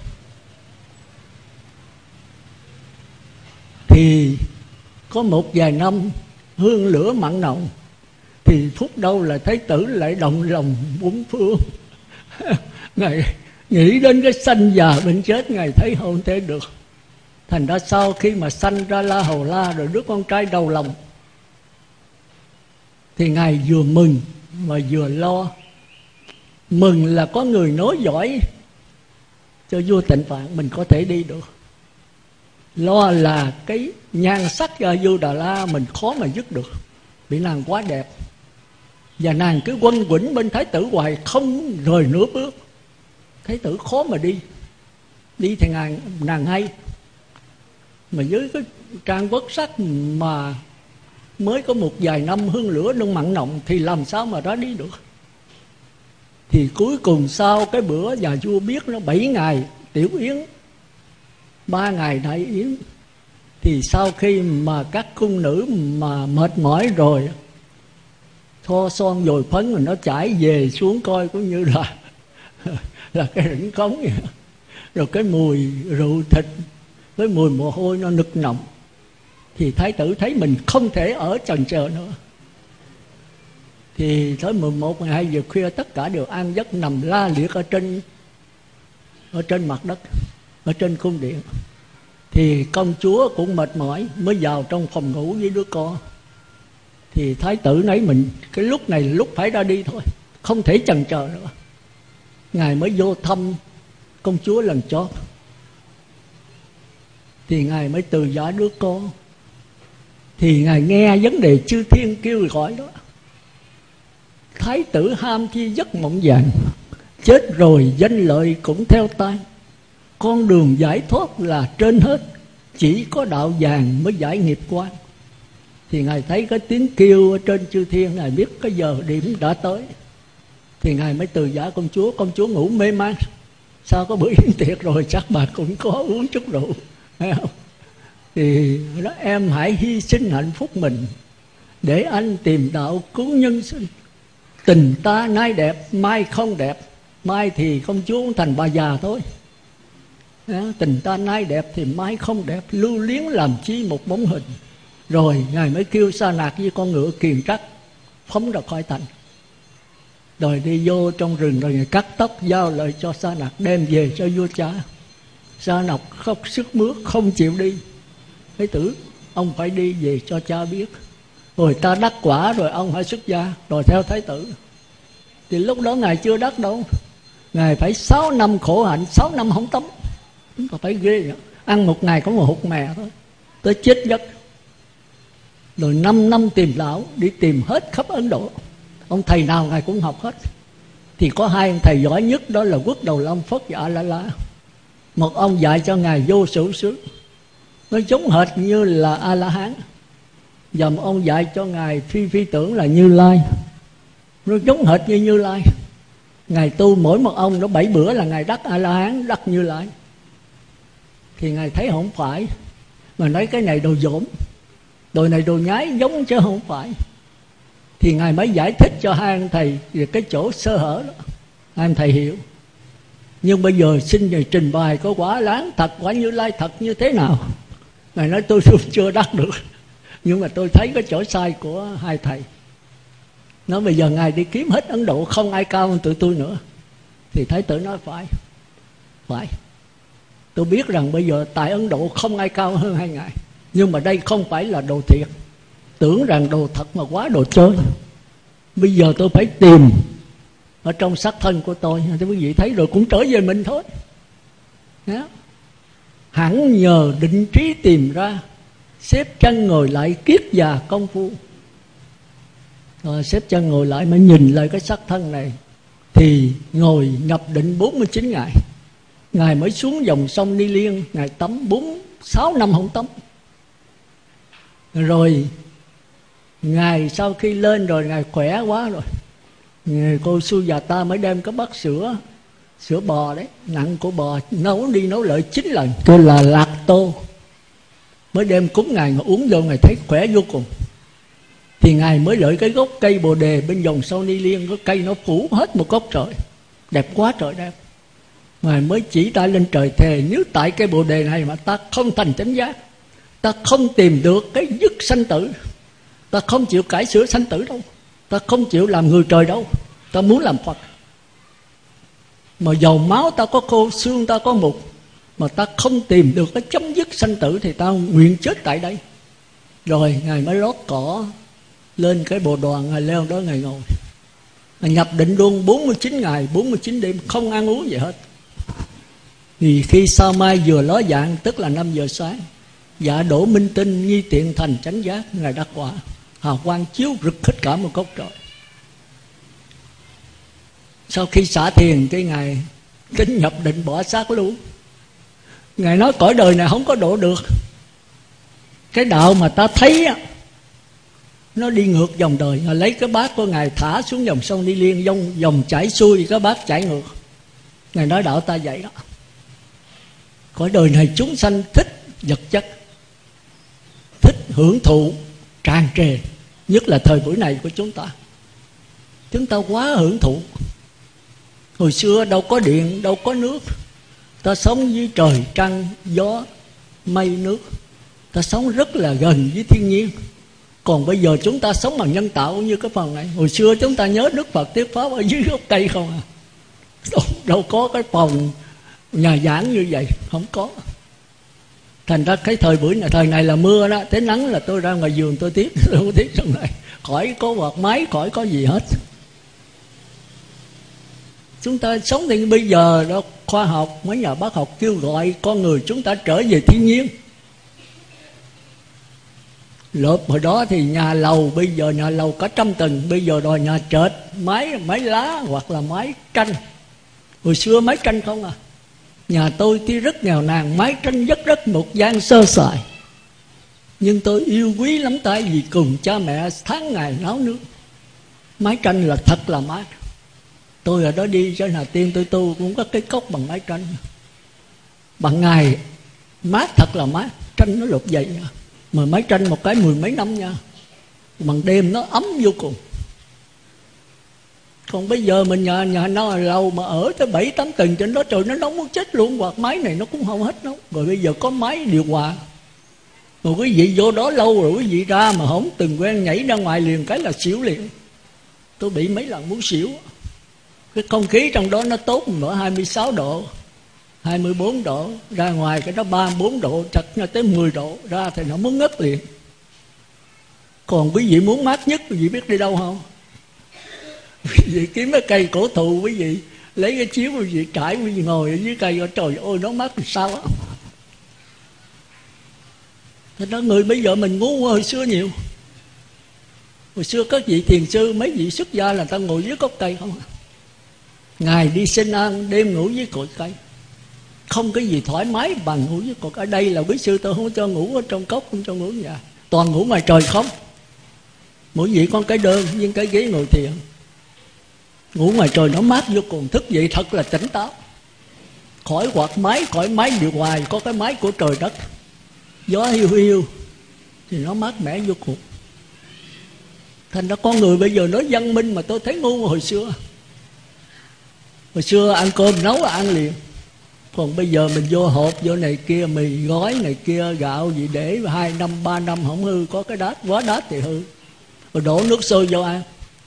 Thì có một vài năm hương lửa mặn nồng, thì phút đâu là Thái tử lại động lòng bốn phương. Ngài nghĩ đến cái sanh già bệnh chết, Ngài thấy không thể được. Thành ra sau khi mà sanh ra La Hầu La rồi đứa con trai đầu lòng, thì Ngài vừa mừng mà vừa lo. Mừng là có người nối dõi cho vua Tịnh Phạn mình có thể đi được. Lo là cái nhan sắc Gia Du Đà La mình khó mà dứt được, bị nàng quá đẹp. Và nàng cứ quanh quẩn bên Thái tử hoài, không rời nửa bước. Thái tử khó mà đi. Đi thì nàng hay, mà với cái trang quốc sắc mà mới có một vài năm hương lửa nung mặn nồng, thì làm sao mà ra đi được. Thì cuối cùng sau cái bữa nhà vua biết nó 7 ngày tiểu yến, 3 ngày đại yến. Thì sau khi mà các cung nữ mà mệt mỏi rồi, thoa son dồi phấn, rồi nó chảy về xuống coi cũng như là cái rỉnh cống vậy. Rồi cái mùi rượu thịt, cái mùi mồ hôi nó nực nồng. Thì Thái tử thấy mình không thể ở chần chờ nữa. Thì tới 11, 12 giờ khuya tất cả đều an giấc nằm la liệt ở trên mặt đất, ở trên cung điện. Thì công chúa cũng mệt mỏi mới vào trong phòng ngủ với đứa con. Thì Thái tử nấy mình cái lúc này là lúc phải ra đi thôi, không thể chần chờ nữa. Ngài mới vô thăm công chúa lần chót. Thì Ngài mới từ giả đứa con. Thì Ngài nghe vấn đề chư thiên kêu gọi đó. Thái tử ham chi giấc mộng vàng, chết rồi danh lợi cũng theo tan. Con đường giải thoát là trên hết, chỉ có đạo vàng mới giải nghiệp quan. Thì Ngài thấy cái tiếng kêu ở trên chư thiên, Ngài biết cái giờ điểm đã tới. Thì Ngài mới từ giả công chúa ngủ mê man. Sao có bữa yến tiệc rồi chắc bà cũng có uống chút rượu, thấy không? Thì đó, em hãy hy sinh hạnh phúc mình để anh tìm đạo cứu nhân sinh. Tình ta nay đẹp, mai không đẹp. Mai thì công chúa cũng thành bà già thôi. Tình ta nay đẹp thì mai không đẹp, lưu luyến làm chi một bóng hình. Rồi Ngài mới kêu Sa Nạc với con ngựa kiền trắc phóng ra khỏi thành. Rồi đi vô trong rừng, rồi Ngài cắt tóc giao lại cho Sa Nạc đem về cho vua cha. Sa Nạc khóc sức mướt không chịu đi. Thái tử, ông phải đi về cho cha biết. Rồi ta đắc quả rồi ông hãy xuất gia, rồi theo Thái tử. Thì lúc đó Ngài chưa đắc đâu. Ngài phải 6 năm khổ hạnh, 6 năm không tắm. Chúng ta thấy ghê vậy. Ăn một ngày có một hột mè thôi, tới chết giấc. Rồi 5 năm tìm lão, đi tìm hết khắp Ấn Độ. Ông thầy nào Ngài cũng học hết. Thì có 2 ông thầy giỏi nhất, đó là Quốc Đầu Long Phất và A-la-la. Một ông dạy cho Ngài vô sự xứ, nó giống hệt như là A-la-hán. Và một ông dạy cho Ngài phi phi tưởng là Như Lai, nó giống hệt như Như Lai. Ngài tu mỗi một ông nó 7 bữa là Ngài đắc A-la-hán, đắc Như Lai. Thì Ngài thấy không phải, mà nói cái này đồ dỗm, đồ này đồ nhái giống chứ không phải. Thì Ngài mới giải thích cho 2 ông thầy về cái chỗ sơ hở đó. 2 ông thầy hiểu. Nhưng bây giờ xin Ngài trình bày có quả láng thật, quả Như Lai thật như thế nào. Ngài nói tôi chưa đắc được, nhưng mà tôi thấy cái chỗ sai của 2 thầy. Nói bây giờ Ngài đi kiếm hết Ấn Độ, không ai cao hơn tụi tôi nữa. Thì Thái tử nói phải. Tôi biết rằng bây giờ tại Ấn Độ không ai cao hơn 2 ngài. Nhưng mà đây không phải là đồ thiệt. Tưởng rằng đồ thật mà quá đồ chơi. Bây giờ tôi phải tìm ở trong xác thân của tôi. Thì quý vị thấy rồi cũng trở về mình thôi. Đó. Hẳn nhờ định trí tìm ra, xếp chân ngồi lại kiết già công phu. Rồi xếp chân ngồi lại mới nhìn lại cái xác thân này. Thì ngồi nhập định 49 ngày. Ngài mới xuống dòng sông Ni Liên, Ngài tắm 4-6 năm không tắm. Rồi Ngài sau khi lên rồi Ngài khỏe quá rồi, cô Su già ta mới đem cái bát sữa sữa bò đấy, nặng của bò, nấu đi nấu lại 9 lần, tôi là lạc tô. Mới đem cúng Ngài, mà uống vô Ngài thấy khỏe vô cùng. Thì Ngài mới lợi cái gốc cây Bồ Đề bên dòng sông Ni Liên, cái cây nó phủ hết một gốc trời, đẹp quá trời đẹp. Ngài mới chỉ ta lên trời thề, nếu tại cây Bồ Đề này mà ta không thành chánh giác, ta không tìm được cái dứt sanh tử, ta không chịu cải sửa sanh tử đâu, ta không chịu làm người trời đâu, ta muốn làm Phật. Mà dầu máu ta có khô, xương ta có mục, mà ta không tìm được cái chấm dứt sanh tử thì ta nguyện chết tại đây. Rồi Ngài mới lót cỏ lên cái bồ đoàn, Ngài leo đó Ngài ngồi, Ngài nhập định luôn 49 ngày 49 đêm, không ăn uống gì hết. Thì khi sao mai vừa ló dạng, tức là 5 giờ sáng, dạ đổ minh tinh, nghi tiện thành chánh giác, Ngài đắc quả, hào quang chiếu rực hết cả một góc trời. Sau khi xả thiền, cái Ngài tính nhập định bỏ xác luôn. Ngài nói cõi đời này không có độ được. Cái đạo mà ta thấy á, nó đi ngược dòng đời. Ngài lấy cái bát của Ngài thả xuống dòng sông Ni Liên, dòng chảy xuôi, cái bát chảy ngược. Ngài nói đạo ta vậy đó. Cõi đời này chúng sanh thích vật chất, thích hưởng thụ tràn trề, nhất là thời buổi này của chúng ta. Chúng ta quá hưởng thụ. Hồi xưa đâu có điện, đâu có nước, ta sống dưới trời trăng, gió, mây, nước, ta sống rất là gần với thiên nhiên. Còn bây giờ chúng ta sống bằng nhân tạo như cái phần này. Hồi xưa chúng ta nhớ Đức Phật thuyết pháp ở dưới gốc cây không à? Đâu có cái phòng nhà giảng như vậy, không có. Thành ra cái thời buổi này, thời này là mưa đó, tới nắng là tôi ra ngoài vườn tôi tiếp, tôi không tiếp trong này, khỏi có quạt máy, khỏi có gì hết. Chúng ta sống thì bây giờ đó, khoa học, mấy nhà bác học kêu gọi con người chúng ta trở về thiên nhiên. Lợp hồi đó thì nhà lầu, bây giờ nhà lầu cả 100 tầng, bây giờ đòi nhà trệt, mái lá hoặc là mái tranh. Hồi xưa mái tranh không à. Nhà tôi tuy rất nghèo nàn, mái tranh rất một gian sơ sài, nhưng tôi yêu quý lắm tại vì cùng cha mẹ tháng ngày nấu nước. Mái tranh là thật là mát. Tôi ở đó đi trên Hà Tiên tôi tu cũng có cái cốc bằng mái tranh. Bằng ngày mát, thật là mát. Tranh nó lục dày nha, mà mái tranh một cái 10 mấy năm nha. Bằng đêm nó ấm vô cùng. Còn bây giờ mình nhà nó lâu mà ở tới 7-8 tầng trên đó, trời nó nóng muốn chết luôn. Quạt máy này nó cũng không hết nóng. Rồi bây giờ có máy điều hòa. Rồi quý vị vô đó lâu rồi quý vị ra mà không từng quen, nhảy ra ngoài liền cái là xỉu liền. Tôi bị mấy lần muốn xỉu. Cái không khí trong đó nó tốt nữa, 26 độ 24 độ, ra ngoài cái đó 34 độ, chặt nó tới 10 độ, ra thì nó muốn ngất liền. Còn quý vị muốn mát nhất, quý vị biết đi đâu không? Quý vị kiếm cái cây cổ thụ, quý vị lấy cái chiếu, quý vị trải, quý vị ngồi ở dưới cây, trời ơi nó mát làm sao á. Thế đó, người bây giờ mình ngu hồi xưa nhiều. Hồi xưa các vị thiền sư, mấy vị xuất gia là ta ngồi dưới gốc cây không. Ngày đi xin ăn, đêm ngủ dưới cội cây. Không cái gì thoải mái bằng ngủ dưới cội. Ở đây là quý sư tôi không cho ngủ ở trong cốc, không cho ngủ ở nhà, toàn ngủ ngoài trời không. Mỗi vị con cái đơn với cái ghế ngồi thiền. Ngủ ngoài trời nó mát vô cùng, thức dậy thật là tỉnh táo. Khỏi quạt máy, khỏi máy điều hòa, có cái máy của trời đất, gió hiu hiu thì nó mát mẻ vô cùng. Thành ra con người bây giờ nói văn minh mà tôi thấy ngu hồi xưa. Hồi xưa ăn cơm nấu là ăn liền. Còn bây giờ mình vô hộp, vô này kia, mì gói này kia, gạo gì để 2 năm 3 năm không hư. Có cái đát, quá đát thì hư. Rồi đổ nước sôi vô ăn.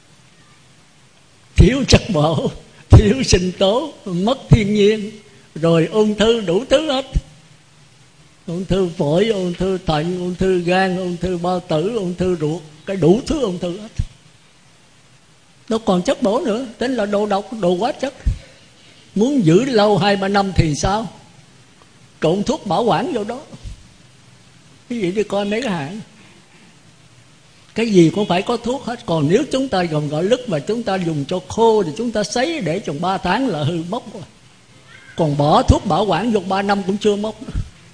Thiếu chất bổ, thiếu sinh tố, mất thiên nhiên. Rồi ung thư, đủ thứ hết. Ung thư phổi, ung thư thận, ung thư gan, ung thư bao tử, ung thư ruột, cái đủ thứ ung thư hết. Nó còn chất bổ nữa, tính là đồ độc, đồ quá chất. Muốn giữ lâu 2-3 năm thì sao? Trộn thuốc bảo quản vô đó. Cái gì đi coi mấy cái hãng, cái gì cũng phải có thuốc hết. Còn nếu chúng ta gồm gạo lứt mà chúng ta dùng cho khô thì chúng ta sấy để chừng 3 tháng là hư mốc rồi. Còn bỏ thuốc bảo quản vô 3 năm cũng chưa mốc nữa.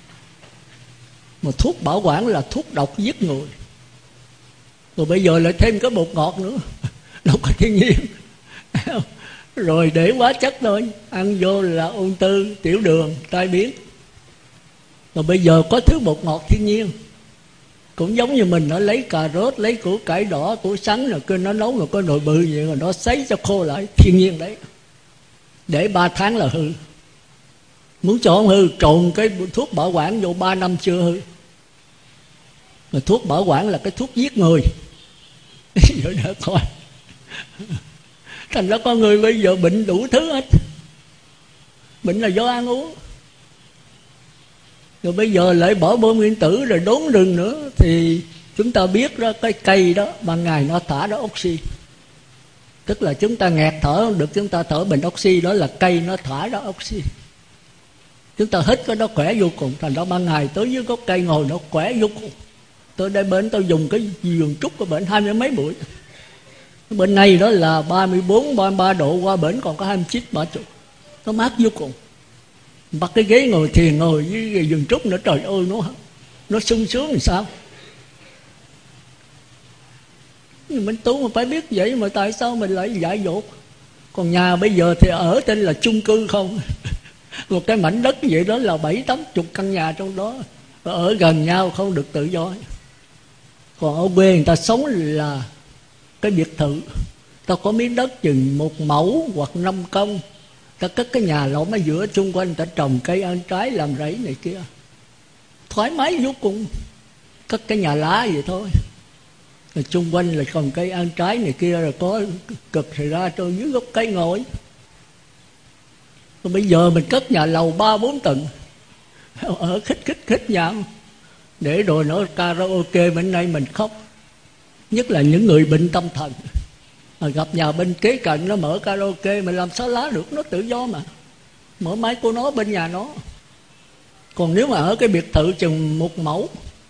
Mà thuốc bảo quản là thuốc độc giết người. Rồi bây giờ lại thêm cái bột ngọt nữa, đâu có thiên nhiên. rồi để hóa chất thôi, ăn vô là ung thư, tiểu đường, tai biến. Rồi bây giờ có thứ bột ngọt thiên nhiên, cũng giống như mình, nó lấy cà rốt, lấy củ cải đỏ, củ sắn rồi cứ nó nấu, rồi có nồi bự vậy, rồi nó sấy cho khô lại, thiên nhiên đấy. Để 3 tháng là hư. Muốn cho không hư, trộn cái thuốc bảo quản vô 3 năm chưa hư. Mà thuốc bảo quản là cái thuốc giết người. Vậy đó thôi. Thành ra con người bây giờ bệnh đủ thứ hết. Bệnh là do ăn uống. Rồi bây giờ lại bỏ bom nguyên tử rồi đốn rừng nữa. Thì chúng ta biết đó, cái cây đó ban ngày nó thả ra oxy. Tức là chúng ta nghẹt thở không được, chúng ta thở bình oxy, đó là cây nó thả ra oxy. Chúng ta hít cái đó khỏe vô cùng. Thành ra ban ngày tới dưới gốc cây ngồi nó khỏe vô cùng. Tôi đây bên tôi dùng cái giường trúc của bệnh 20 mấy bụi. Bên này đó là 34, 33 độ, qua bển còn có 29, 30. Nó mát vô cùng. Bắt cái ghế ngồi thiền, ngồi với giường trúc nữa, trời ơi, nó sung sướng làm sao. Nhưng mình tu mà phải biết vậy, mà tại sao mình lại dại dột. Còn nhà bây giờ thì ở tên là chung cư không. Một cái mảnh đất vậy đó là 7-80 căn nhà trong đó, ở gần nhau không được tự do. Còn ở quê người ta sống là cái biệt thự, ta có miếng đất chừng 1 mẫu hoặc 5 công, ta cất cái nhà lộn ở giữa, xung quanh ta trồng cây ăn trái, làm rẫy này kia, thoải mái vô cùng. Cất cái nhà lá vậy thôi, rồi xung quanh là trồng cây ăn trái này kia, rồi có cực thì ra trong dưới gốc cây ngồi. Rồi bây giờ mình cất nhà lầu 3-4 tầng, ở khích nhau, để rồi nó karaoke. Bên đây mình khóc, nhất là những người bệnh tâm thần, gặp nhà bên kế cận nó mở karaoke, mình làm sao lá được, nó tự do mà, mở máy của nó bên nhà nó. Còn nếu mà ở cái biệt thự chừng 1 mẫu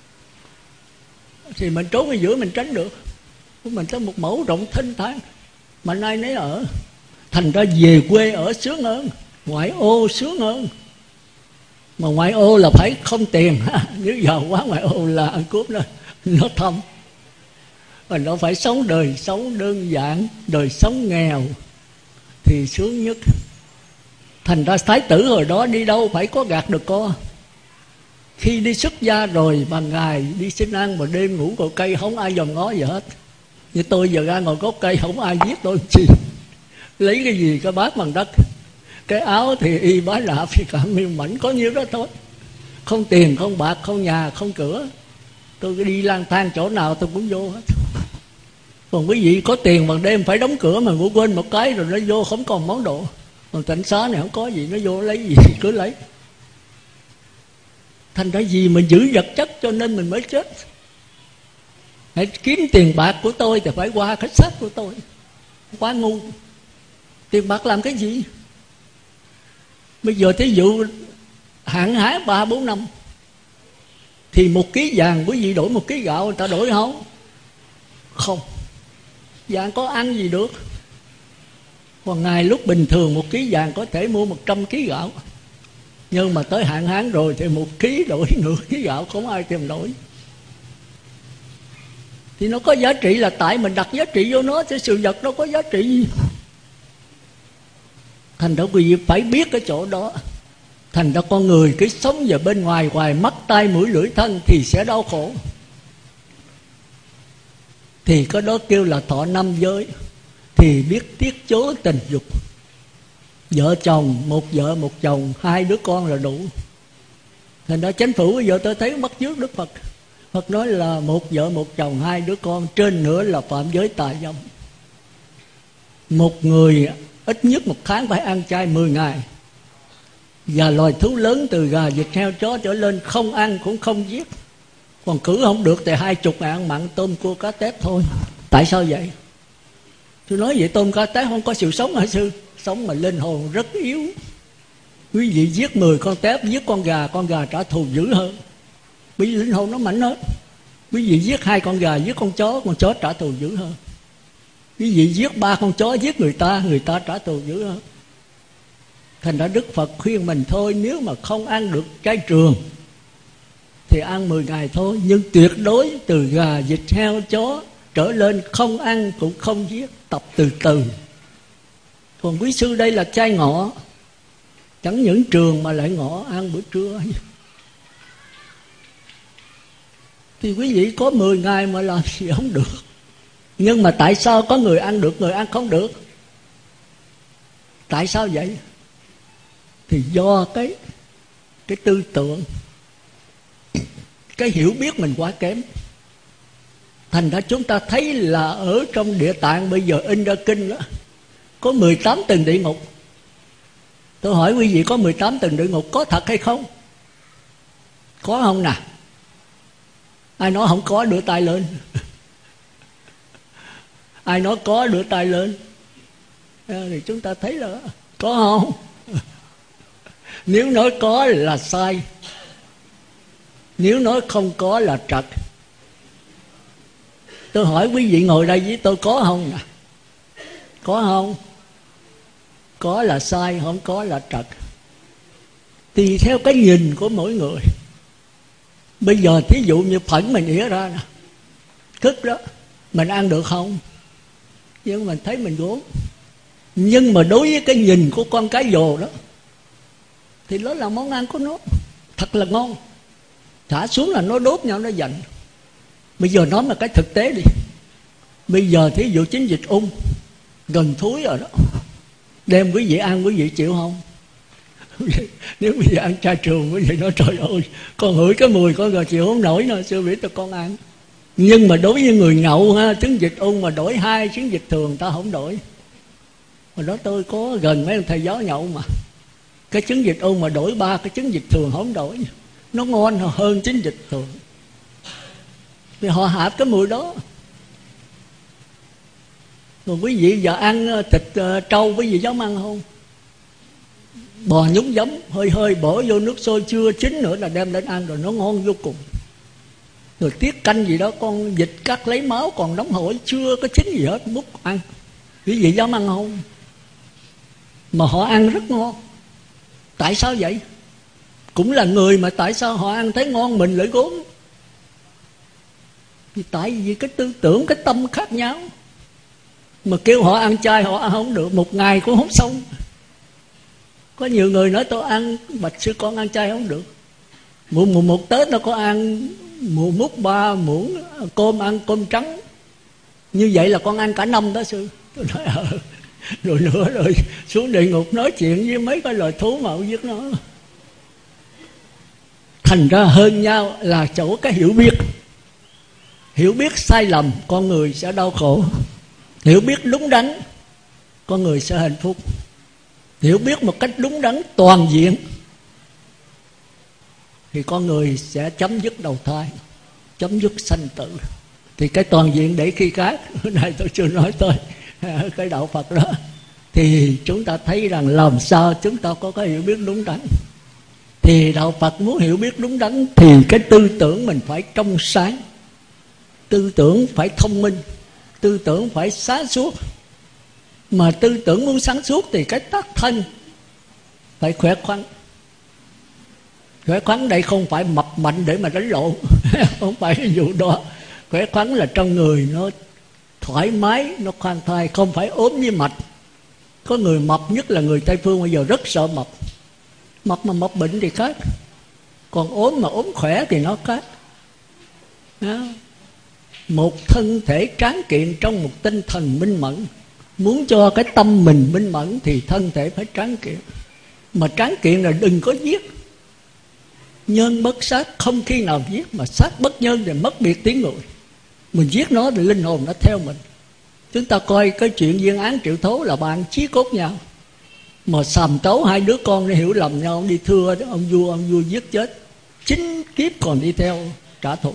thì mình trốn ở giữa mình tránh được. Mình tới 1 mẫu rộng thênh thang, mà nay nấy ở. Thành ra về quê ở sướng hơn, ngoại ô sướng hơn. Mà ngoại ô là phải không tiền. Nếu giàu quá ngoại ô là ăn cướp đó, nó thâm. Và nó phải sống đời sống đơn giản, đời sống nghèo thì sướng nhất. Thành ra thái tử hồi đó đi đâu phải có gạt được co. Khi đi xuất gia rồi, ban ngày đi xin ăn, mà đêm ngủ cội cây, không ai dòm ngó gì hết. Như tôi giờ ra ngồi gốc cây, không ai giết tôi chi. Lấy cái gì, cái bát bằng đất, cái áo thì y bá lạp thì cả miếng mảnh, có nhiêu đó thôi. Không tiền, không bạc, không nhà, không cửa. Tôi cứ đi lang thang chỗ nào tôi cũng vô hết. Còn quý vị có tiền bằng đêm phải đóng cửa, mà ngủ quên một cái rồi nó vô không còn món đồ. Còn tỉnh xá này không có gì, nó vô lấy gì cứ lấy. Thành ra gì mình giữ vật chất cho nên mình mới chết. Hãy kiếm tiền bạc của tôi thì phải qua cái xác của tôi. Quá ngu. Tiền bạc làm cái gì? Bây giờ thí dụ hạn hán 3-4 năm thì 1 ký vàng quý vị đổi 1 ký gạo, người ta đổi không? Không. Vàng có ăn gì được. Còn ngày lúc bình thường 1 ký vàng có thể mua 100 ký gạo. Nhưng mà tới hạn hán rồi thì 1 ký đổi nửa ký gạo, không ai tìm đổi. Thì nó có giá trị là tại mình đặt giá trị vô nó, chứ sự vật nó có giá trị gì. Thành ra quý vị phải biết cái chỗ đó. Thành ra con người cứ sống về bên ngoài hoài, mắt tai mũi lưỡi thân thì sẽ đau khổ. Thì cái đó kêu là thọ 5 giới. Thì biết tiết chối tình dục. Vợ chồng, 1 vợ 1 chồng, 2 đứa con là đủ. Thành ra chính phủ bây giờ tôi thấy bắt chước Đức Phật. Phật nói là 1 vợ 1 chồng, 2 đứa con, trên nữa là phạm giới tà dâm. Một người ít nhất 1 tháng phải ăn chay 10 ngày. Và loài thú lớn từ gà, vịt, heo, chó trở lên không ăn cũng không giết. Còn cử không được thì 20 ngày ăn mặn, tôm, cua, cá, tép thôi. Tại sao vậy? Tôi nói vậy tôm, cá, tép không có sự sống hả sư? Sống mà linh hồn rất yếu. Quý vị giết 10 con tép, giết con gà trả thù dữ hơn. Bởi vì linh hồn nó mạnh hơn. Quý vị giết 2 con gà, giết con chó trả thù dữ hơn. Quý vị giết 3 con chó, giết người ta trả thù dữ hơn. Thành ra Đức Phật khuyên mình thôi, nếu mà không ăn được chay trường thì ăn 10 ngày thôi. Nhưng tuyệt đối từ gà, vịt, heo, chó trở lên không ăn cũng không giết. Tập từ từ. Còn quý sư đây là chay ngọ, chẳng những trường mà lại ngọ ăn bữa trưa. Thì quý vị có 10 ngày mà làm gì không được. Nhưng mà tại sao có người ăn được, người ăn không được? Tại sao vậy? Thì do cái tư tưởng, cái hiểu biết mình quá kém. Thành ra chúng ta thấy là ở trong Địa Tạng bây giờ in ra kinh đó, có 18 tầng địa ngục. Tôi hỏi quý vị có 18 tầng địa ngục có thật hay không? Có không nè? Ai nói không có đưa tay lên. Ai nói có đưa tay lên. Thì chúng ta thấy là có không? Nếu nói có là sai, nếu nói không có là trật. Tôi hỏi quý vị ngồi đây với tôi có không nè? Có không? Có là sai, không có là trật. Tùy theo cái nhìn của mỗi người. Bây giờ thí dụ như phẫn mình ỉa ra nè, thức đó, mình ăn được không? Nhưng mình thấy mình gốm. Nhưng mà đối với cái nhìn của con cái vồ đó, thì đó là món ăn của nó, thật là ngon. Thả xuống là nó đốt nhau, nó giận. Bây giờ nói một cái thực tế đi. Bây giờ thí dụ chiến dịch ung gần thúi rồi đó, đem quý vị ăn, quý vị chịu không? Nếu quý vị ăn chay trường, quý vị nói trời ơi, con hửi cái mùi con rồi chịu không nổi nữa, xưa biết tụi con ăn. Nhưng mà đối với người nhậu ha, chiến dịch ung mà đổi 2 chiến dịch thường ta không đổi. Hồi đó tôi có gần mấy ông thầy giáo nhậu mà, cái chiến dịch ung mà đổi 3 cái chiến dịch thường không đổi, nó ngon hơn chiến dịch thường. Vì họ hạp cái mùi đó. Còn quý vị giờ ăn thịt trâu, quý vị dám ăn không? Bò nhúng giấm hơi hơi bỏ vô nước sôi chưa chín nữa là đem lên ăn rồi, nó ngon vô cùng. Rồi tiết canh gì đó, con vịt cắt lấy máu còn nóng hổi chưa có chín gì hết, múc ăn. Quý vị dám ăn không? Mà họ ăn rất ngon. Tại sao vậy? Cũng là người mà tại sao họ ăn thấy ngon mình lại gốm? Thì tại vì cái tư tưởng, cái tâm khác nhau. Mà kêu họ ăn chay họ ăn không được, một ngày cũng không xong. Có nhiều người nói tôi ăn, bạch sư con ăn chay không được. Mùng 1 Tết nó có ăn múc 3 muỗng cơm, ăn cơm trắng. Như vậy là con ăn cả năm đó sư. Tôi nói rồi nữa rồi xuống địa ngục nói chuyện với mấy cái loài thú mà ông giết nó. Thành ra hơn nhau là chỗ cái hiểu biết. Hiểu biết sai lầm con người sẽ đau khổ. Hiểu biết đúng đắn con người sẽ hạnh phúc. Hiểu biết một cách đúng đắn toàn diện thì con người sẽ chấm dứt đầu thai, chấm dứt sanh tử. Thì cái toàn diện để khi khác, này tôi chưa nói tới cái đạo Phật đó. Thì chúng ta thấy rằng làm sao chúng ta có cái hiểu biết đúng đắn. Thì đạo Phật muốn hiểu biết đúng đắn thì cái tư tưởng mình phải trong sáng, tư tưởng phải thông minh, tư tưởng phải sáng suốt. Mà tư tưởng muốn sáng suốt thì cái tác thân phải khỏe khoắn. Khỏe khoắn đây không phải mập mạnh để mà đánh lộn không phải cái vụ đó. Khỏe khoắn là trong người nó thoải mái, nó khoan thai, không phải ốm như mạch. Có người mập, nhất là người Tây Phương bây giờ rất sợ mập. Mập mà mập bệnh thì khác, còn ốm mà ốm khỏe thì nó khác đó. Một thân thể tráng kiện trong một tinh thần minh mẫn. Muốn cho cái tâm mình minh mẫn thì thân thể phải tráng kiện. Mà tráng kiện là đừng có giết. Nhân bất sát, không khi nào giết. Mà sát bất nhân thì mất biệt tiếng người. Mình giết nó thì linh hồn nó theo mình. Chúng ta coi cái chuyện viên án Triệu Thố là bạn chí cốt nhau. Mà sàm tấu 2 đứa con để hiểu lầm nhau, ông đi thưa đó, ông vua giết chết. 9 kiếp còn đi theo trả thù.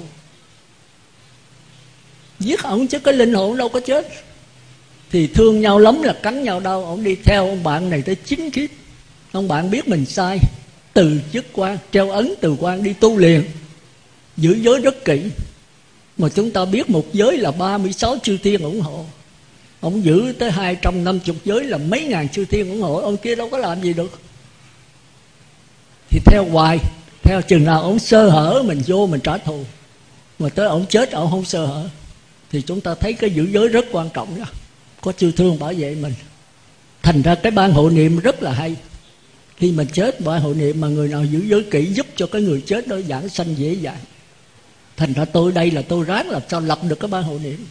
Giết ông chứ cái linh hồn đâu có chết. Thì thương nhau lắm là cắn nhau đau. Ông đi theo ông bạn này tới 9 kiếp. Ông bạn biết mình sai, từ chức quan, treo ấn từ quan đi tu liền, giữ giới rất kỹ. Mà chúng ta biết một giới là 36 chư thiên ủng hộ. Ông giữ tới 250 giới là mấy ngàn chư thiên ủng hộ. Ông kia đâu có làm gì được. Thì theo hoài, theo chừng nào ông sơ hở mình vô mình trả thù. Mà tới ông chết ông không sơ hở. Thì chúng ta thấy cái giữ giới rất quan trọng đó. Có chư thương bảo vệ mình. Thành ra cái ban hộ niệm rất là hay. Khi mà chết ban hộ niệm mà người nào giữ giới kỹ giúp cho cái người chết đó giảng sanh dễ dàng. Thành ra tôi đây là tôi ráng làm sao lập được cái ban hộ niệm.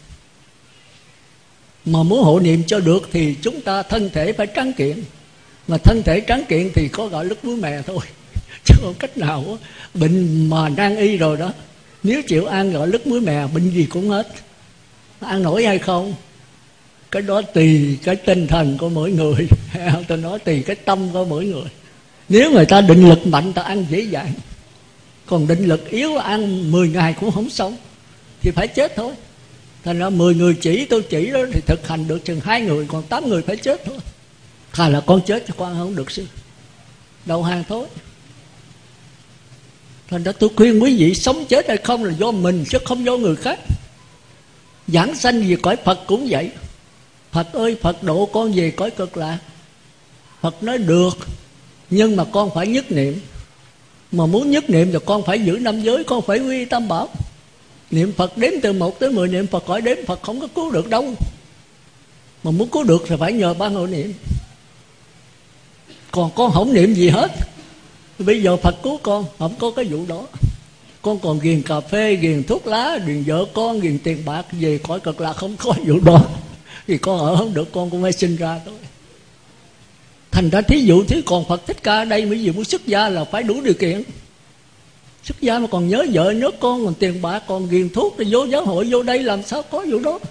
Mà muốn hộ niệm cho được thì chúng ta thân thể phải tráng kiện. Mà thân thể tráng kiện thì có gọi lứt muối mè thôi, chứ không cách nào. Bệnh mà nan y rồi đó, nếu chịu ăn gọi lứt muối mè, bệnh gì cũng hết. Ăn nổi hay không, cái đó tùy cái tinh thần của mỗi người. Tôi nói tùy cái tâm của mỗi người. Nếu người ta định lực mạnh, ta ăn dễ dàng. Còn định lực yếu, ăn 10 ngày cũng không sống thì phải chết thôi. Thành ra 10 người chỉ tôi chỉ đó thì thực hành được chừng 2 người, còn 8 người phải chết thôi. Thà là con chết cho con không được sư, đầu hàng thôi. Thành ra tôi khuyên quý vị sống chết hay không là do mình chứ không do người khác. Giảng sanh về cõi Phật cũng vậy. Phật ơi Phật độ con về cõi Cực Lạc. Phật nói được, nhưng mà con phải nhất niệm. Mà muốn nhất niệm thì con phải giữ 5 giới, con phải quy tam bảo. Niệm Phật đếm từ 1 tới 10 niệm Phật, khỏi đếm Phật không có cứu được đâu. Mà muốn cứu được thì phải nhờ ban hộ niệm. Còn con không niệm gì hết, bây giờ Phật cứu con, không có cái vụ đó. Con còn ghiền cà phê, ghiền thuốc lá, ghiền vợ con, ghiền tiền bạc, về cõi Cực Lạc không có vụ đó. Vì con ở không được, con cũng phải sinh ra thôi. Thành ra thí dụ thế còn Phật Thích Ca ở đây, mấy vị muốn xuất gia là phải đủ điều kiện. Xuất gia mà còn nhớ vợ nhớ con, còn tiền bạc, còn ghiền thuốc thì vô giáo hội, vô đây làm sao có vụ đó.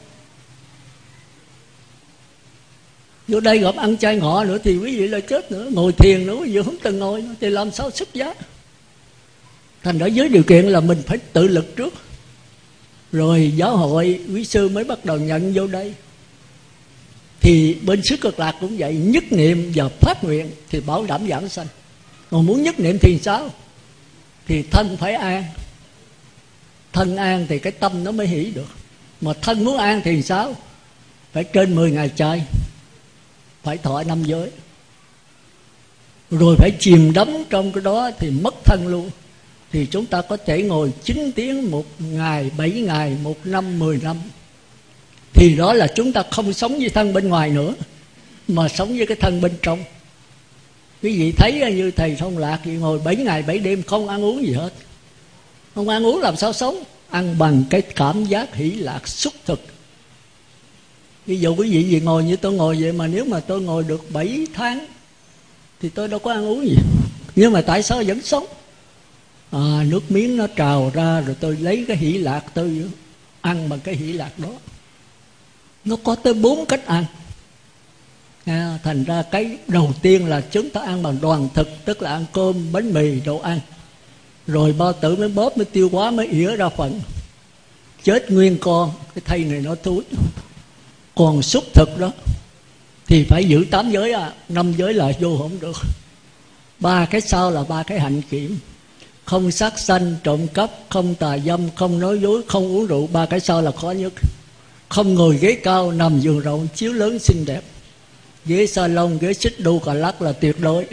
Vô đây gặp ăn chay ngọ nữa thì quý vị là chết nữa. Ngồi thiền nữa quý vị không từng ngồi nữa, thì làm sao xuất giá. Thành ra với điều kiện là mình phải tự lực trước, rồi giáo hội quý sư mới bắt đầu nhận vô đây. Thì bên xứ Cực Lạc cũng vậy, nhất niệm và phát nguyện thì bảo đảm giảng sanh. Còn muốn nhất niệm thì sao? Thì thân phải an. Thân an thì cái tâm nó mới hỷ được. Mà thân muốn an thì sao? Phải trên 10 ngày chay, phải thọ 5 giới, rồi phải chìm đắm trong cái đó thì mất thân luôn. Thì chúng ta có thể ngồi 9 tiếng 1 ngày, 7 ngày, 1 năm, 10 năm. Thì đó là chúng ta không sống với thân bên ngoài nữa, mà sống với cái thân bên trong. Quý vị thấy như thầy Thông Lạc thì ngồi 7 ngày 7 đêm không ăn uống gì hết. Không ăn uống làm sao sống? Ăn bằng cái cảm giác hỷ lạc xúc thực. Ví dụ quý vị gì ngồi như tôi ngồi vậy, mà nếu mà tôi ngồi được 7 tháng thì tôi đâu có ăn uống gì. Nhưng mà tại sao vẫn sống? Nước miếng nó trào ra, rồi tôi lấy cái hỷ lạc tôi ăn bằng cái hỷ lạc đó. Nó có tới 4 cách ăn. Thành ra cái đầu tiên là chúng ta ăn bằng đoàn thực, tức là ăn cơm, bánh mì, đồ ăn. Rồi bao tử mới bóp, mới tiêu hóa, mới ỉa ra phận. Chết nguyên con, cái thây này nó thúi. Còn xúc thực đó thì phải giữ 8 giới, 5 giới là vô không được. 3 cái sau là 3 cái hạnh kiểm: không sát sanh, trộm cắp, không tà dâm, không nói dối, không uống rượu. 3 cái sau là khó nhất. Không ngồi ghế cao, nằm giường rộng, chiếu lớn xinh đẹp. Ghế salon, ghế xích đu cà lắc là tuyệt đối.